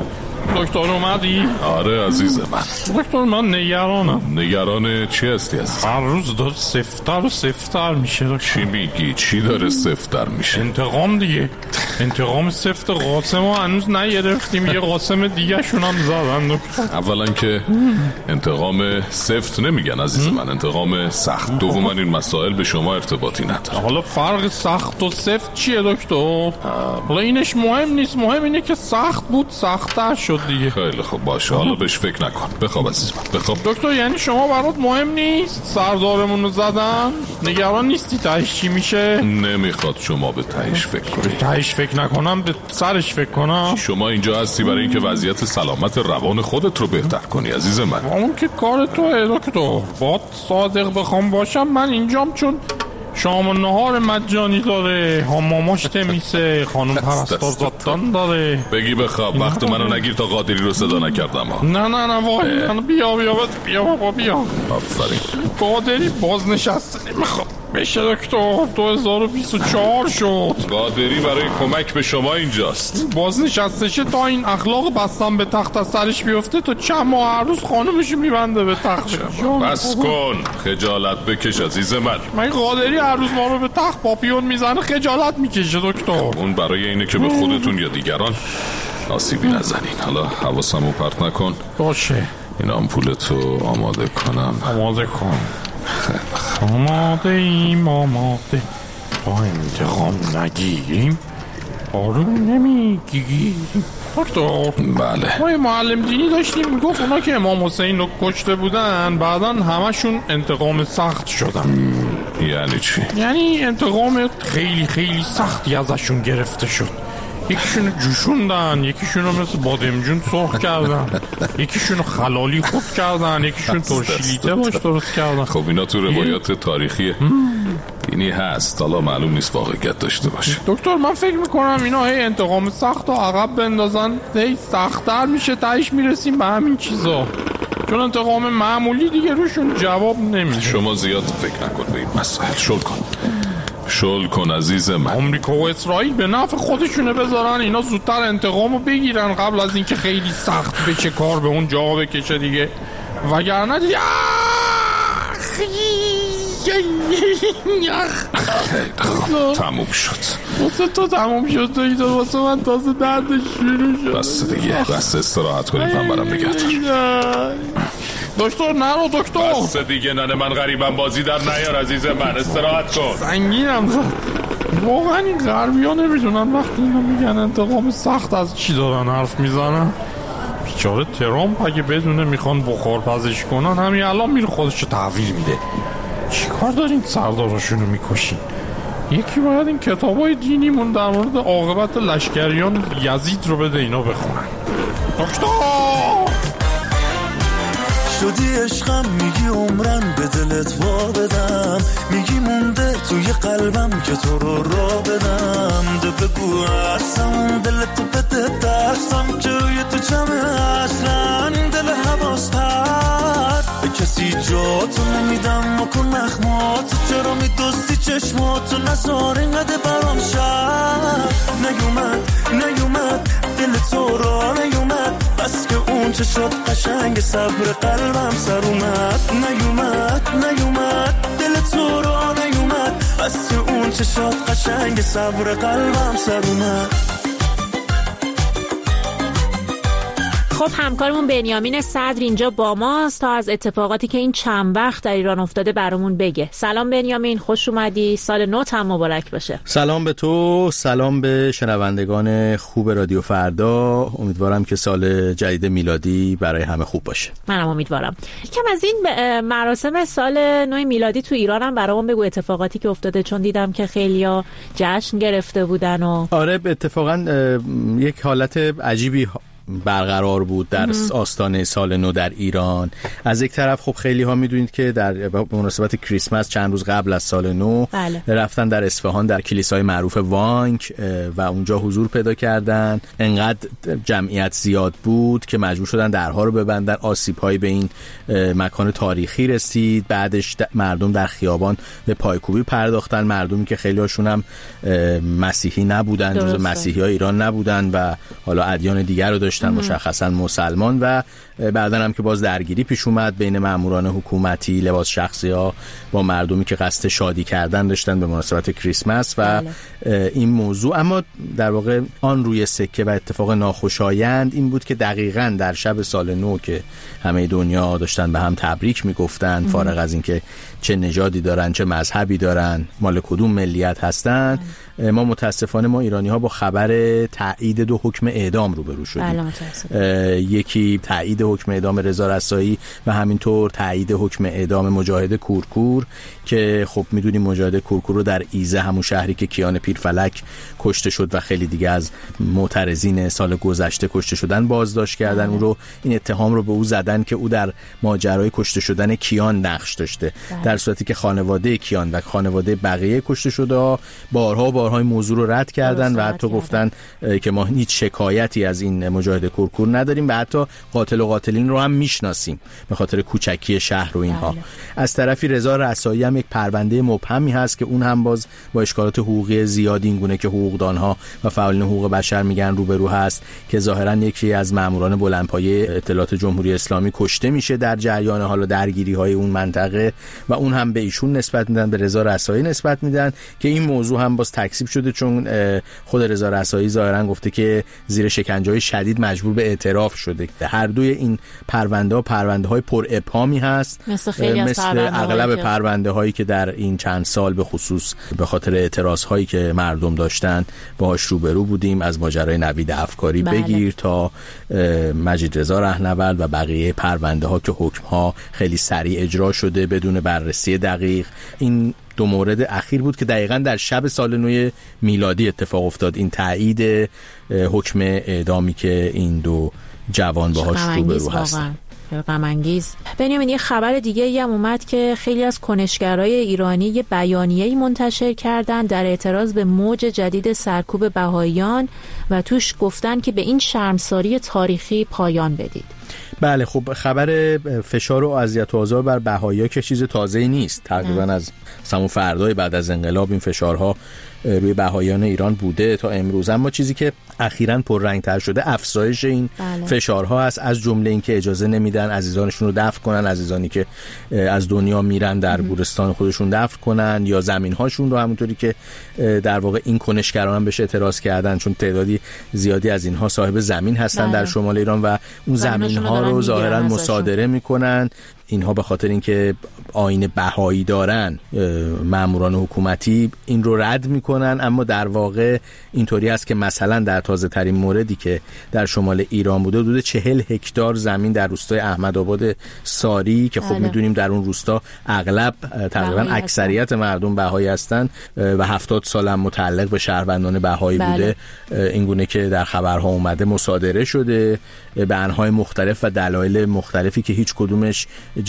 دکتر اومدی؟ آره عزیز من. دکتر من نگرانم. نگران چی هستی عزیز؟ هر روز داره سفتر و سفتر میشه. چی میگی؟ چی داره سفتر میشه؟ انتقام دیگه. انتقام سفت قاسم رو هنوز نگرفتیم، یه قاسم دیگه شون هم زدن دکتر. اولا که انتقام سفت نمیگن عزیز من، انتقام سخت. دوما این مسائل به شما ارتباطی نداره. حالا فرق سخت و سفت چیه دکتر؟ حالا اینش مهم نیست، مهم اینه که سخت بود سخت‌تر شد دیگه. خیلی خوب باشه، حالا بهش فکر نکن. بخواب عزیز من، بخواب. دکتر یعنی شما برات مهم نیست سردارمون رو زدن؟ نگران نیستی تهش چی میشه؟ نمیخواد شما به تهش فکر کنی. تهش فکر نکنم، به سرش فکر کنم. شما اینجا هستی برای اینکه وضعیت سلامت روان خودت رو بهتر کنی عزیز من. اون که کار توئه دکتر. با صادق بخوام باشم من اینجام چون شام و نهار مجانی داره، حماماش تمیسه، خانم پرستار زادان داره. بگی بخواب، وقت منو نگیر تا قادری رو صدا نکردم ها. نه نه نه وای من بیا بیا بیا بابا بیا. آفرین. قادری بازنشسته نمیخوام بشه دکتر. دو هزار و بیست و چهار شد. قادری برای کمک به شما اینجاست. بازنشسته شه تا این اخلاق بستم به تخت از سرش بیفته، تا چند ماه هر روز خانمشو میبنده به تخت. بس کن، خجالت بکش عزیز من. من قادری هر روز ما رو به تخت پاپیون میزنه خجالت میکشه دکتر. اون برای اینه که به خودتون یا دیگران آسیبی نزنین. حالا حواسمو پرت نکن. باشه. این آمپولتو آماده کنم. آماده کن. آماده ایم آماده. با انتقام نگیریم آروم نمیگیریم. دکتر بله. ما یه معلم دینی داشتیم میگفت اونا که امام حسین رو کشته بودن بعدن همشون انتقام سخت شدن. یعنی چی؟ یعنی انتقام خیلی خیلی سختی ازشون گرفته شد. یکیشونو جوشوندن، یکیشونو مثل بادمجون سرخ کردن، یکیشونو خلالی خود کردن، یکیشون ترشیلیته باش درست کردن. خب اینا تو روایات تاریخی اینی هست، حالا معلوم نیست واقعیت داشته باشه. دکتر من فکر میکنم اینا هی انتقام سخت و عقب بندازن هی سخت‌تر میشه، تهش میرسیم به همین چیزا، چون انتقام معمولی دیگه روشون جواب نمیده. شما زیاد فکر نکن به این مسائل، شل کن شل کن عزیز من. آمریکا و اسرائیل به نفع خودشونه بذارن اینا زودتر انتقامو بگیرن قبل از اینکه خیلی سخت بشه کار به اون جا بکشه دیگه، وگرنه دیگه تموم شد. واسه تو تموم شد تو ایده، واسه من تازه دردش شروع شد. بس دیگه، بس استراحت کنید من برم نگه دار. دکتر نرو دکتر. بس دیگه ننه من غریبم بازی در نیار عزیز من، استراحت کن. سنگینم زد واقعا. این غربی ها نمیدونن وقتی اینا میگن انتقام سخت از چی دارن حرف میزنن. بیچاره ترامپ اگه بدونه میخوان بخار پزش کنن همین الان میره خودشو تحویل میده. چی کار دارین سرداراشونو میکشین؟ یکی باید این کتابای دینیمون در مورد عاقبت لشکریان یزید رو بده اینا بخونن. دکتر شدی عشقم، میگی عمرن به دلت وا بدم، میگی مونده توی قلبم که تو رو را بدم. ده بگو اصلا دلتو بده درستم که روی تو جمعه اصلا این دل حواستر به کسی جاتو نمیدم و کن نخماتو، چرا میدوستی چشماتو نزار اینقدر برام شد. نیومد نیومد دل تو را نیومد، بس که اون چشات قشنگ صبر قلبم سر اومد. نیومد نیومد دل تو را نیومد، بس که اون چشات قشنگ صبر قلبم سر اومد. خب همکارمون بنیامین صدر اینجا با ماست تا از اتفاقاتی که این چند وقت در ایران افتاده برامون بگه. سلام بنیامین، خوش اومدی. سال نو هم مبارک باشه. سلام به تو، سلام به شنوندگان خوب رادیو فردا. امیدوارم که سال جدید میلادی برای همه خوب باشه. منم امیدوارم. یکم از این مراسم سال نو میلادی تو ایران هم برامون بگو، اتفاقاتی که افتاده، چون دیدم که خیلیا جشن گرفته بودن و آره اتفاقا یک حالت عجیبی برقرار بود در آستانه سال نو در ایران. از یک طرف خب خیلی ها میدونید که در مناسبت کریسمس چند روز قبل از سال نو بله. رفتن در اصفهان در کلیسای معروف وانک و اونجا حضور پیدا کردن. انقدر جمعیت زیاد بود که مجبور شدن درها رو ببندن. آسیب‌هایی به این مکان تاریخی رسید. بعدش مردم در خیابان به پایکوبی پرداختن، مردمی که خیلی هاشون هم مسیحی نبودن، جزو مسیحی‌های ایران نبودن و حالا ادیان دیگر رو داشتن داشتن، مشخصا مسلمان، و بعدا هم که باز درگیری پیش اومد بین ماموران حکومتی لباس شخصی ها با مردمی که قصد شادی کردن داشتن به مناسبت کریسمس و بله. این موضوع. اما در واقع آن روی سکه و اتفاق ناخوشایند این بود که دقیقاً در شب سال نو که همه دنیا داشتن به هم تبریک میگفتن، فارغ از اینکه چه نژادی دارن، چه مذهبی دارن، مال کدوم ملیت هستن، ما متاسفانه ما ایرانی ها با خبر تایید دو حکم اعدام روبرو شدیم. یکی تایید حکم اعدام رضا رسایی و همینطور تایید حکم اعدام مجاهد کورکور که خب میدونیم مجاهد کورکور رو در ایزه، همون شهری که کیان پیرفلک کشته شد و خیلی دیگه از معترضین سال گذشته کشته شدن بازداشت کردن. اون رو این اتهام رو به او زدن که او در ماجرای کشته شدن کیان نقش داشته، در صورتی که خانواده کیان و خانواده بقیه کشته شده بارها بارها موضوع رو رد کردن و حتی گفتن که ما هیچ شکایتی از این مجاهد کورکور نداریم و حتی قاتل و قاتلین رو هم میشناسیم به خاطر کوچکی شهر و اینها. بله. از طرفی رضا رسایی هم یک پرونده مبهمی هست که اون هم باز با اشکالات حقوقی زیادی اینگونه که حقوقدانها و فعالین حقوق بشر میگن روبرو هست که ظاهرا یکی از ماموران بلندپایه اطلاعات جمهوری اسلامی کشته میشه در جریان حالا درگیری های اون منطقه و اون هم به ایشون نسبت میدن، به رضا رسایی نسبت میدن که این موضوع هم باز تکذیب شده چون خود رضا رسایی ظاهرا گفته که زیر شکنجه‌های شدید مجبور به اعتراف شده. هر دوی این پرونده ها پرونده های پر ابهامی هست، مثل خیلی مثل از اغلب که... پرونده هایی که در این چند سال به خصوص به خاطر اعتراض هایی که مردم داشتن باهاش روبرو بودیم، از ماجرای نوید افکاری بله. بگیر تا مجید رضا رهنورد و بقیه پرونده ها که حکم ها خیلی سریع اجرا شده بدون بررسی دقیق. این دو مورد اخیر بود که دقیقاً در شب سال نو میلادی اتفاق افتاد، این تایید حکم اعدامی که این دو جوان باهاش روبرو هستن. غم انگیز. بنیامین، یه خبر دیگه ای هم اومد که خیلی از کنشگرای ایرانی یه بیانیه‌ای منتشر کردن در اعتراض به موج جدید سرکوب بهائیان و توش گفتن که به این شرمساری تاریخی پایان بدید. بله، خب خبر فشار و اذیت و آزار بر بهائی‌ها که چیز تازه‌ای نیست، تقریبا از همون فردای بعد از انقلاب این فشارها روی بهائیان ایران بوده تا امروز. اما چیزی که اخیراً پررنگ‌تر شده افزایش این بله. فشارها هست، از جمله این که اجازه نمیدن عزیزانشون رو دفن کنن، عزیزانی که از دنیا میرن در گورستان خودشون دفن کنن یا زمین‌هاشون رو، همونطوری که در واقع این کنشگران هم بهش اعتراض کردن چون تعدادی زیادی از اینها صاحب زمین هستن بله. در شمال ایران و اون زمین‌ها رو ظاهراً مصادره میکنن. اینها به خاطر اینکه آیین بهایی دارن ماموران حکومتی این رو رد میکنن، اما در واقع اینطوری است که مثلا در تازه ترین موردی که در شمال ایران بوده حدود چهل هکتار زمین در روستای احمدآباد ساری که خب میدونیم در اون روستا اغلب تقریبا اکثریت مردم بهایی هستن و هفتاد سال هم متعلق به شهروندان بهایی بله. بوده، اینگونه که در خبرها اومده مصادره شده به انواع مختلف و دلایل مختلفی که هیچ کدومش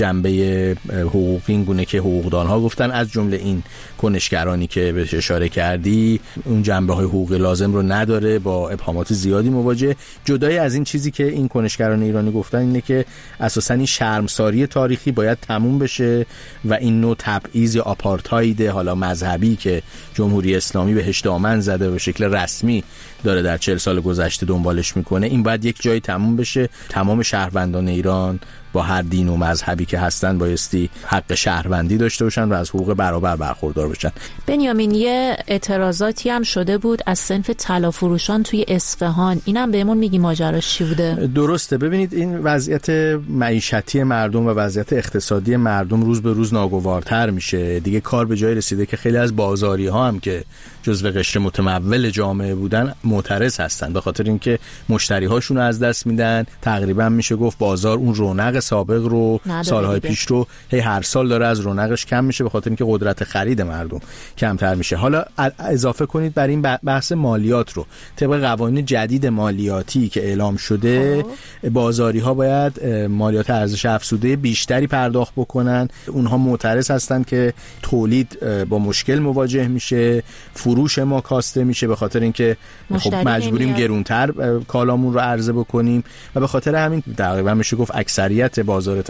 جنبه حقوقی اینگونه که حقوقدانها گفتن، از جمله این کنشگرانی که بهش اشاره کردی اون جنبه های حقوقی لازم رو نداره، با ابهامات زیادی مواجه. جدای از این چیزی که این کنشگران ایرانی گفتن اینه که اساساً این شرمساری تاریخی باید تموم بشه و این نوع تبعیض یا آپارتاید حالا مذهبی که جمهوری اسلامی بهش دامن زده و به شکل رسمی داره در چهل سال گذشته دنبالش میکنه، این باید یک جایی تموم بشه. تمام شهروندان ایران با هر دین و مذهبی که هستن بایستی حق شهروندی داشته باشن و از حقوق برابر برخوردار باشن. بنیامین، یه اعتراضاتی هم شده بود از صنف طلافروشان توی اصفهان، اینم بهمون میگی ماجراش چی بوده؟ درسته، ببینید این وضعیت معیشتی مردم و وضعیت اقتصادی مردم روز به روز ناگوارتر میشه دیگه. کار به جای رسیده که خیلی از بازاری ها هم که جزو قشر متمول جامعه بودن معترض هستن به خاطر اینکه مشتری هاشون رو از دست میدن. تقریبا میشه گفت بازار اون رونق سابق رو سالهای پیش رو هی هر سال داره از رونقش کم میشه به خاطر اینکه قدرت خرید مردم کمتر میشه. حالا اضافه کنید بر این بحث مالیات رو، طبق قوانین جدید مالیاتی که اعلام شده بازاری ها باید مالیات ارزش افزوده بیشتری پرداخت بکنن. اونها معترض هستن که تولید با مشکل مواجه میشه، فروش ما کاسته میشه به خاطر اینکه خب مجبوریم گرونتر کالامون رو عرضه بکنیم و به خاطر همین تقریبا میشه گفت اکثریت بازار طلافروشان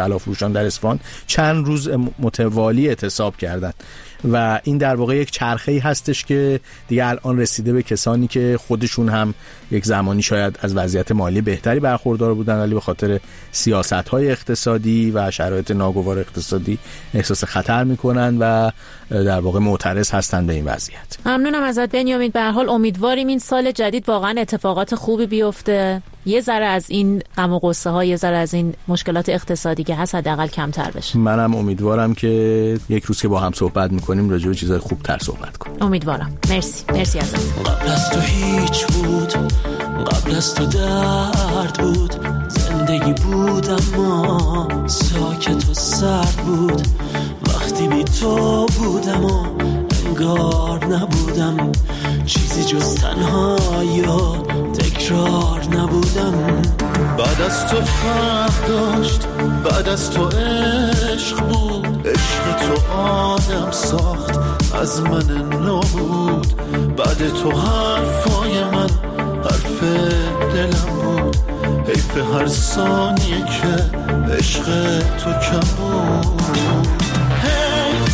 ایران در اسپان چند روز متوالی اعتصاب کردند و این در واقع یک چرخه‌ای هستش که دیگه الان رسیده به کسانی که خودشون هم یک زمانی شاید از وضعیت مالی بهتری برخوردار بودن ولی به خاطر سیاست‌های اقتصادی و شرایط ناگوار اقتصادی احساس خطر می‌کنن و در واقع معترض هستن به این وضعیت. ممنونم ازت بنیامین. به هر حال امیدواریم این سال جدید واقعا اتفاقات خوبی بیفته، یه ذره از این غم و غصه ها، یه ذره از این مشکلات اقتصادی که هست حداقل کمتر بشه. منم امیدوارم که یک روز که با هم صحبت می‌کنیم راجع به چیزای خوبتر صحبت کنیم. امیدوارم. مرسی. مرسی ازت. قبل از تو هیچ بود، قبل از تو درد بود، زندگی بود اما ساکت و سرد بود. وقتی بی تو بودم و انگار نبودم، چیزی جز تنهایی و تکرار نبودم. بعد از تو فرق داشت، بعد از تو عشق بود، عشق تو آدم ساخت از من نبود. بعد تو حرفای من حرف دلم بود، حیف هر ثانیه که عشق تو کم بود. حیف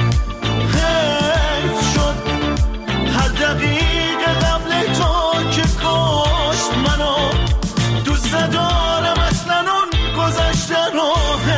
حیف شد هر دقیقه قبل تو که کشت منو، دوست ندارم اصلا اون گذشته رو.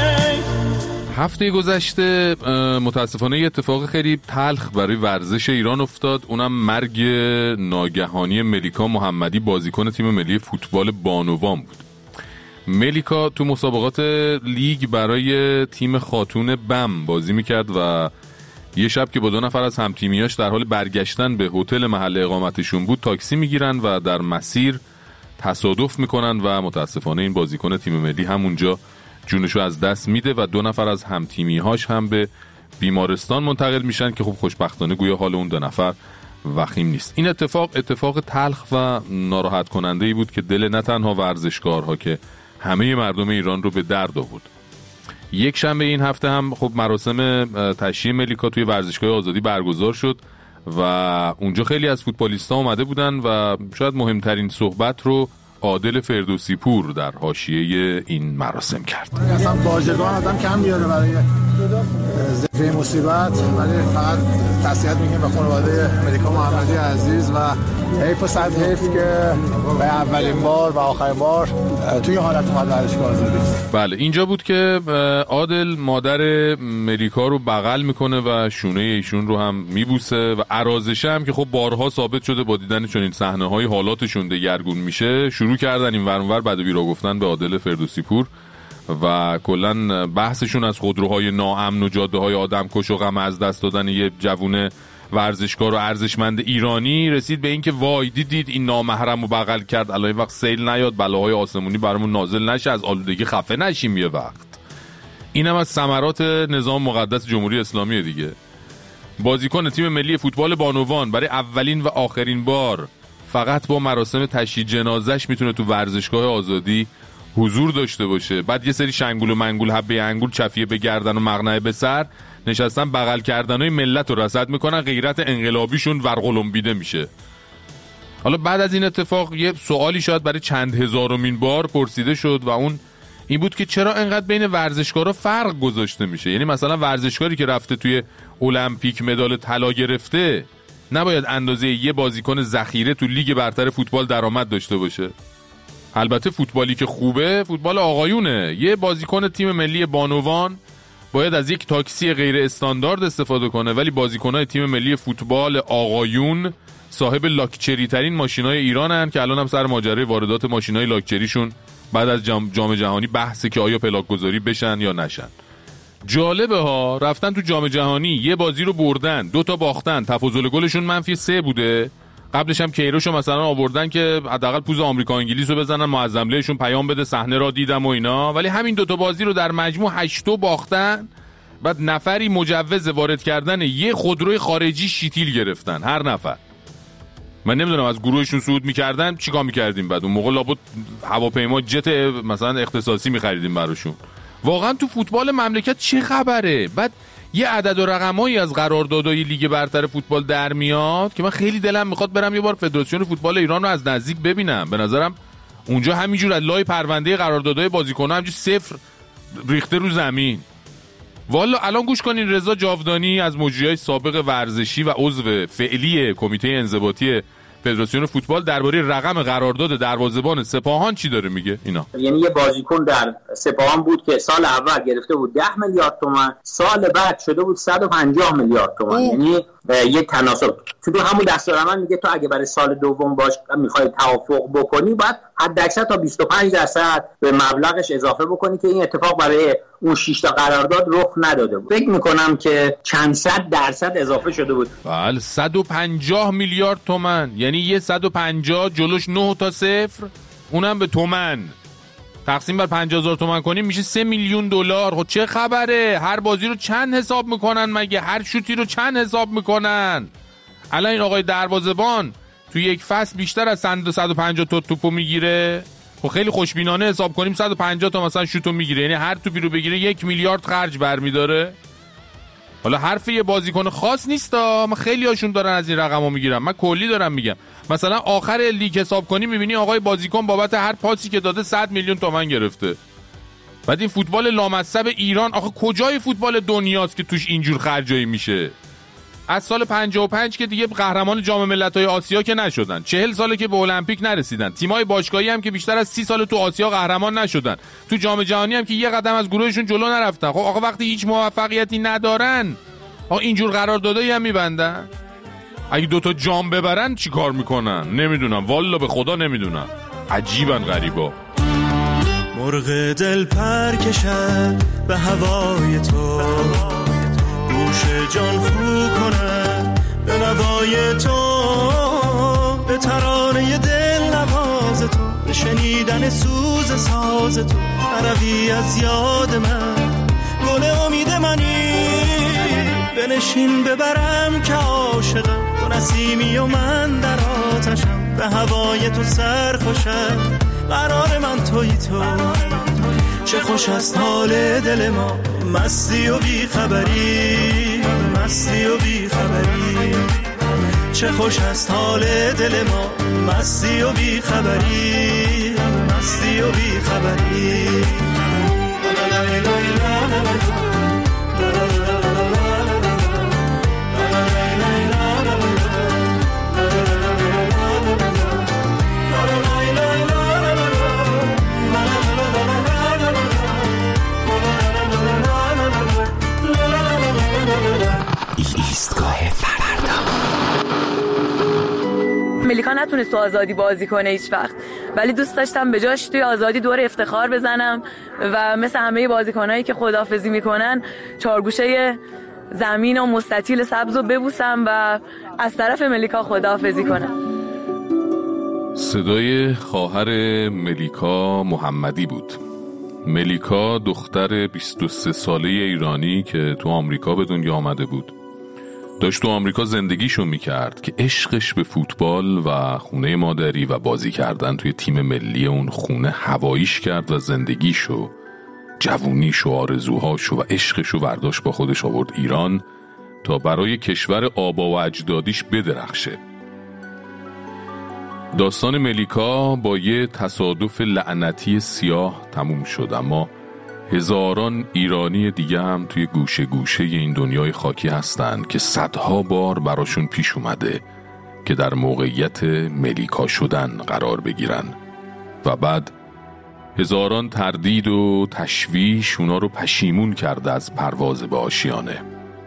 هفته گذشته متاسفانه یه اتفاق خیلی تلخ برای ورزش ایران افتاد، اونم مرگ ناگهانی ملیکا محمدی، بازیکن تیم ملی فوتبال بانوان بود. ملیکا تو مسابقات لیگ برای تیم خاتون بم بازی میکرد و یه شب که با دو نفر از همتیمیاش در حال برگشتن به هتل محل اقامتشون بود، تاکسی میگیرن و در مسیر تصادف میکنن و متاسفانه این بازیکن تیم ملی همونجا جونشو از دست میده و دو نفر از همتیمیهاش هم به بیمارستان منتقل میشن که خب خوشبختانه گویا حال اون دو نفر وخیم نیست. این اتفاق اتفاق تلخ و ناراحت کننده ای بود که دل نه تنها ورزشکارها که همه مردم ایران رو به درد آورد. یک شنبه این هفته هم خب مراسم تشییع ملیکا توی ورزشگاه آزادی برگزار شد و اونجا خیلی از فوتبالیست‌ها اومده بودن و شاید مهمترین صحبت رو عادل فردوسی پور در حاشیه این مراسم کرد. اصلا واژگان آدم کم میاره برای ذکر مصیبت، ولی فقط تسلیت میگیم به خانواده ملیکا محمدی عزیز و حیف و صد حیف که به اولین بار و آخرین بار توی حالت اومد ورزشگاه آزادی. بله اینجا بود که عادل مادر ملیکا رو بغل میکنه و شونه ایشون رو هم میبوسه و عرازشه هم که خب بارها ثابت شده با دیدن چنین صحنه‌های حالاتشون دگرگون میشه، شروع کردن این ور اون ور بد و بیرا گفتن به عادل فردوسی پور و کلا بحثشون از خودروهای ناامن و جاده‌های آدمکش و غم از دست دادن یه جوون ورزشکار و ارزشمند ایرانی رسید به اینکه وای دیدید این نامحرم رو بغل کرد، الان وقت سیل نیاد بلاهای آسمونی برامون نازل نشه، از آلودگی خفه نشیم یه وقت. اینم از ثمرات نظام مقدس جمهوری اسلامی دیگه. بازیکن تیم ملی فوتبال بانوان برای اولین و آخرین بار فقط با مراسم تشییع جنازش میتونه تو ورزشگاه آزادی حضور داشته باشه. بعد یه سری شنگول و منگول حبه انگول چفیه به گردن و مقنعه به سر نشستن بغل کردنای ملت رو رصد میکنن، غیرت انقلابیشون ورقلمبیده میشه. حالا بعد از این اتفاق یه سوالی شاید برای چند هزارمین بار پرسیده شد و اون این بود که چرا انقدر بین ورزشکارا فرق گذاشته میشه؟ یعنی مثلا ورزشکاری که رفته توی المپیک مدال طلا گرفته نباید اندازه یه بازیکن ذخیره تو لیگ برتر فوتبال درآمد داشته باشه؟ البته فوتبالی که خوبه فوتبال آقایونه. یه بازیکن تیم ملی بانوان باید از یک تاکسی غیر استاندارد استفاده کنه، ولی بازیکن‌های تیم ملی فوتبال آقایون صاحب لاکچری ترین ماشینای ایرانن که الان هم سر ماجرای واردات ماشینای لاکچریشون بعد از جام, جام جهانی بحثه که آیا پلاک گذاری بشن یا نشن. جالبه ها، رفتن تو جام جهانی یه بازی رو بردن، دو تا باختن، تفاضل گلشون منفی سه بوده. قبلش هم کیروشو مثلا آوردن که حداقل پوز آمریکا انگلیس رو بزنن، معظم لهشون پیام بده صحنه را دیدم و اینا، ولی همین دو تا بازی رو در مجموع هشت تا باختن. بعد نفری مجوز وارد کردن یه خودروی خارجی شیتیل گرفتن هر نفر. من نمیدونم از گروهشون صعود میکردن چیکار میکردیم، بعد اون موقع لابد هواپیما جت مثلا اختصاصی میخریدیم براشون. واقعا تو فوتبال مملکت چه خبره؟ بعد یه عدد و رقمایی از قراردادهای لیگ برتر فوتبال در میاد که من خیلی دلم میخواد برم یه بار فدراسیون فوتبال ایران رو از نزدیک ببینم. به نظرم اونجا همینجور از لای پرونده قراردادهای بازیکن‌ها همینجور صفر ریخته رو زمین. والا الان گوش کنین، رضا جاودانی از مجریای سابق ورزشی و عضو فعلی کمیته انضباطی فدراسیون فوتبال درباره رقم قرارداد دروازه‌بان سپاهان چی داره میگه اینا. یعنی یه بازیکن در سپاهان بود که سال اول گرفته بود ده میلیارد تومان، سال بعد شده بود صد و پنجاه میلیارد تومان. یعنی یه تناسب تو همون دستورالعمل میگه تو اگه برای سال دوم باش میخوای توافق بکنی باید حداکثر تا بیست و پنج درصد به مبلغش اضافه بکنی که این اتفاق برای اون شش تا قرارداد رخ نداده بود. فکر میکنم که چند صد درصد اضافه شده بود. بله صد و پنجاه میلیارد تومان، یعنی یه صد و پنجاه جلوش نه تا صفر، اونم به تومان تقسیم بر پنجاه هزار تومان کنیم میشه سه میلیون دلار. خب چه خبره؟ هر بازی رو چند حساب میکنن مگه؟ هر شوتی رو چند حساب میکنن؟ الان این آقای دروازه‌بان تو یک فصل بیشتر از صد و پنجاه تا توپو میگیره. خب خیلی خوشبینانه حساب کنیم صد و پنجاه تا مثلا شوتو میگیره، یعنی هر توپی رو بگیره یک میلیارد خرج برمیداره. حالا حرف یه بازیکن خاص نیستا، من خیلی هاشون دارن از این رقمو میگیرن، من کلی دارم میگم. مثلا آخر لیگ حساب کنی میبینی آقای بازیکن بابت هر پاسی که داده صد میلیون تومان گرفته. بعد این فوتبال لامصب ایران آخه کجای فوتبال دنیاست که توش اینجور خرجایی میشه؟ از سال پنجاه و پنج که دیگه قهرمان جام ملت‌های آسیا که نشدن، چهل ساله که به المپیک نرسیدن، تیم‌های باشگاهی هم که بیشتر از سی سال تو آسیا قهرمان نشدن، تو جام جهانی هم که یه قدم از گروهشون جلو نرفتن. خب آقا وقتی هیچ موفقیتی ندارن آقا اینجور قراردادایی هم میبندن؟ اگه دوتا جام ببرن چی کار میکنن؟ نمیدونم والا به خدا نمیدونم. عجیبن غریبا. مرغ دل پر کشد به هوای تو، گوش جان خو کند به نوای تو، به ترانه دل نواز تو، به شنیدن سوز ساز تو، نروی از یاد من گل امید منی، بنشین ببرم که عاشقم، تو نسیمی و من در آتشم، به هوای تو سرخوشم، قرار من تویی تو. چه خوش است حال دل ما، مستی و بی خبری، مستی و بی خبری. چه خوش است حال دل ما، مستی و بی خبری، مستی و بی خبری. ملیکا نتونست تو آزادی بازی کنه هیچ وقت، ولی دوست داشتم به جاش توی آزادی دور افتخار بزنم و مثل همه بازیکنایی که خداحافظی میکنن چارگوشه زمین و مستطیل سبز رو ببوسم و از طرف ملیکا خداحافظی کنم. صدای خواهر ملیکا محمدی بود. ملیکا دختر بیست و سه ساله ایرانی که تو آمریکا به دنیا آمده بود. داشت تو آمریکا زندگیشو میکرد که عشقش به فوتبال و خونه مادری و بازی کردن توی تیم ملی اون خونه هواییش کرد و زندگیشو، جوونیشو، آرزوهاشو و عشقشو برداشت با خودش آورد ایران تا برای کشور آبا و اجدادیش بدرخشه. داستان ملیکا با یه تصادف لعنتی سیاه تموم شد، اما هزاران ایرانی دیگه هم توی گوشه گوشه این دنیای خاکی هستن که صدها بار براشون پیش اومده که در موقعیت ملیکا شدن قرار بگیرن و بعد هزاران تردید و تشویش اونا رو پشیمون کرده از پرواز به آشیانه.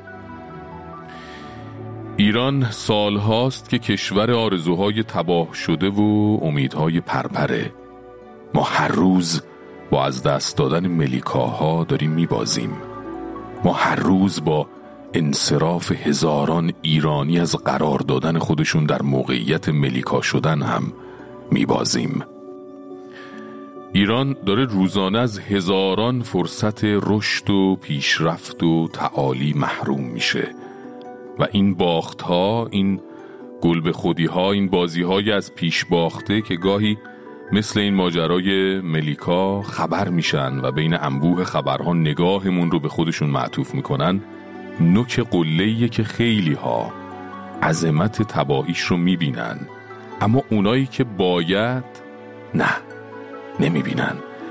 ایران سالهاست که کشور آرزوهای تباه شده و امیدهای پرپره. ما هر روز با از دست دادن ملیکاها داریم میبازیم. ما هر روز با انصراف هزاران ایرانی از قرار دادن خودشون در موقعیت ملیکا شدن هم میبازیم. ایران داره روزانه از هزاران فرصت رشد و پیشرفت و تعالی محروم میشه و این باخت ها، این گل به خودی ها، این بازی های از پیش باخته که گاهی مثل این ماجرای ملیکا خبر میشن و بین انبوه خبرها نگاهمون رو به خودشون معطوف میکنن، نوک قله‌ایه که خیلی ها عظمت تباهیش رو میبینن، اما اونایی که باید نه نمیبینن.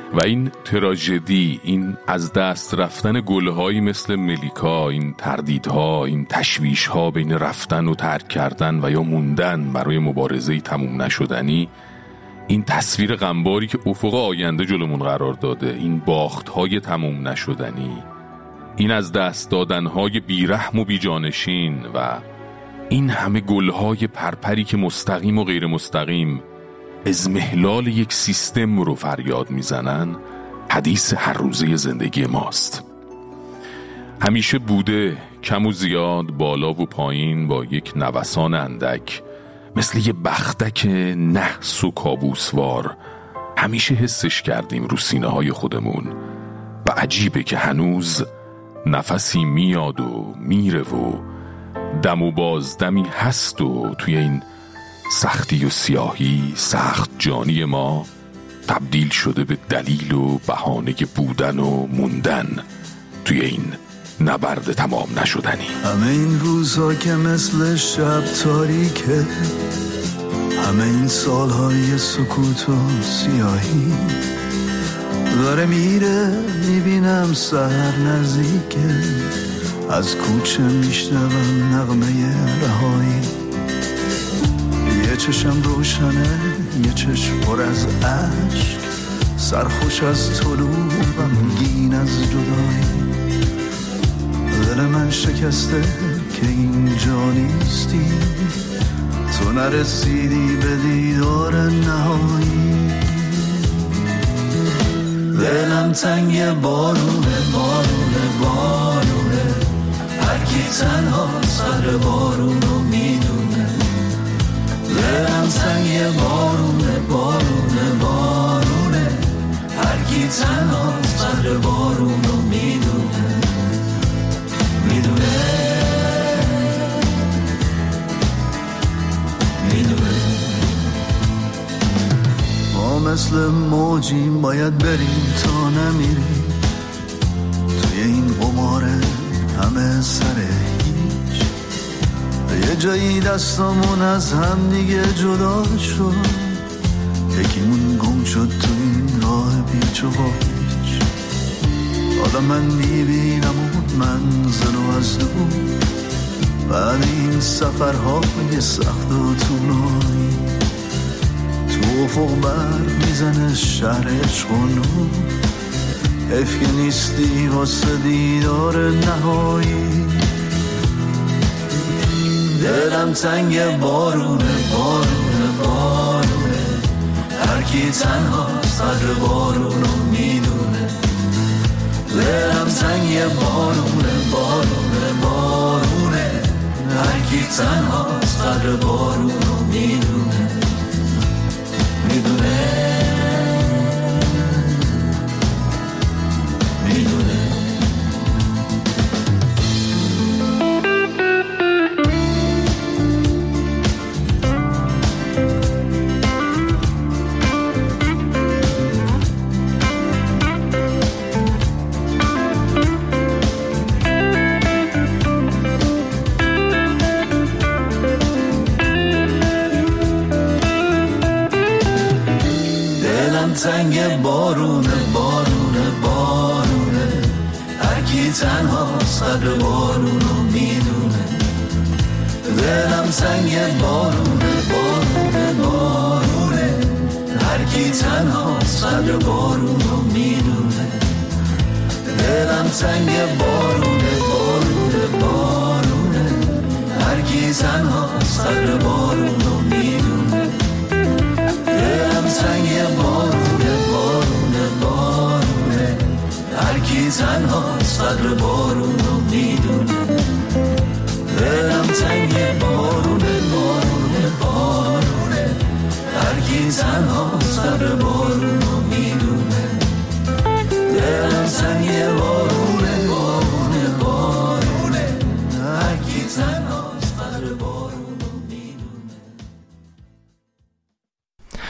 و این تراژدی، این از دست رفتن گلهایی مثل ملیکا، این تردیدها، این تشویشها بین رفتن و ترک کردن و یا موندن برای مبارزه‌ای تموم نشدنی، این تصویر غمباری که افق آینده جلومون قرار داده، این باختهای تموم نشدنی، این از دست دادنهای بیرحم و بیجانشین و این همه گلهای پرپری که مستقیم و غیر مستقیم ازمهلال یک سیستم رو فریاد میزنن، حدیث هر روزه زندگی ماست. همیشه بوده، کم و زیاد، بالا و پایین، با یک نوسان اندک، مثل یه بختک نحس و کابوسوار همیشه حسش کردیم رو سینه های خودمون و عجیبه که هنوز نفسی میاد و میره و دم و بازدمی هست و توی این سختی و سیاهی سخت جانی ما تبدیل شده به دلیل و بهانه بودن و موندن توی این نبرد تمام نشدنی. همه این روزها که مثل شب تاریکه، همه این سالهای سکوت و سیاهی، داره میره میبینم سحر نزدیکه، از کوچه میشنوم نغمه رهایی، یه چشم روشنه یه چشم پر از عشق، سرخوش از طلوع و غمگین از جدایی، دل من شکسته که اینجا نیستی، تو نرسیدی به دیدار نهایی، دلم تنگ بارونه بارونه بارونه، هر کی تنها سر بارونو میدونه، دلم تنگ بارونه بارونه بارونه، هر کی تنها سر بارونو میدونه میدونه میدونه. ما مثل موجیم باید بریم تا نمیریم، توی این قماره همه سر هیچ، یه جایی دستامون از هم دیگه جدا شد، یکیمون گم شد تو این راه پیچ و پاچ، حالا من میبینم اون منزل و از دور، بعد این سفرهای سخت و طولانی، تو افق برق میزنه شهر عشق و نور، حیف که نیستی واسه دیدار نهایی، دلم تنگ بارونه بارونه بارونه، هر کی تنها صدر بارونو میدونه، دلم تنگ بارونه بارونه بارونه، هر کی تنها صدر بارونو میدونه میدونه میدونه. تنگ بارونه بارونه بارونه، هر کی تنها صدر بارونو میدونه، دلم تنگ بارونه بارونه بارونه، هر کی تنها صدر بارونو میدونه، دلم تنگ بارونه بارونه بارونه، هر کی تنها صدر بارونو میدونه، دلم تنگ بارونه بارونه بارونه، هر کی تنها صدر بارونو میدونه، دلم تنگ بارونه بارونه بارونه، هر کی تنها صدر بارونو میدونه، دلم تنگ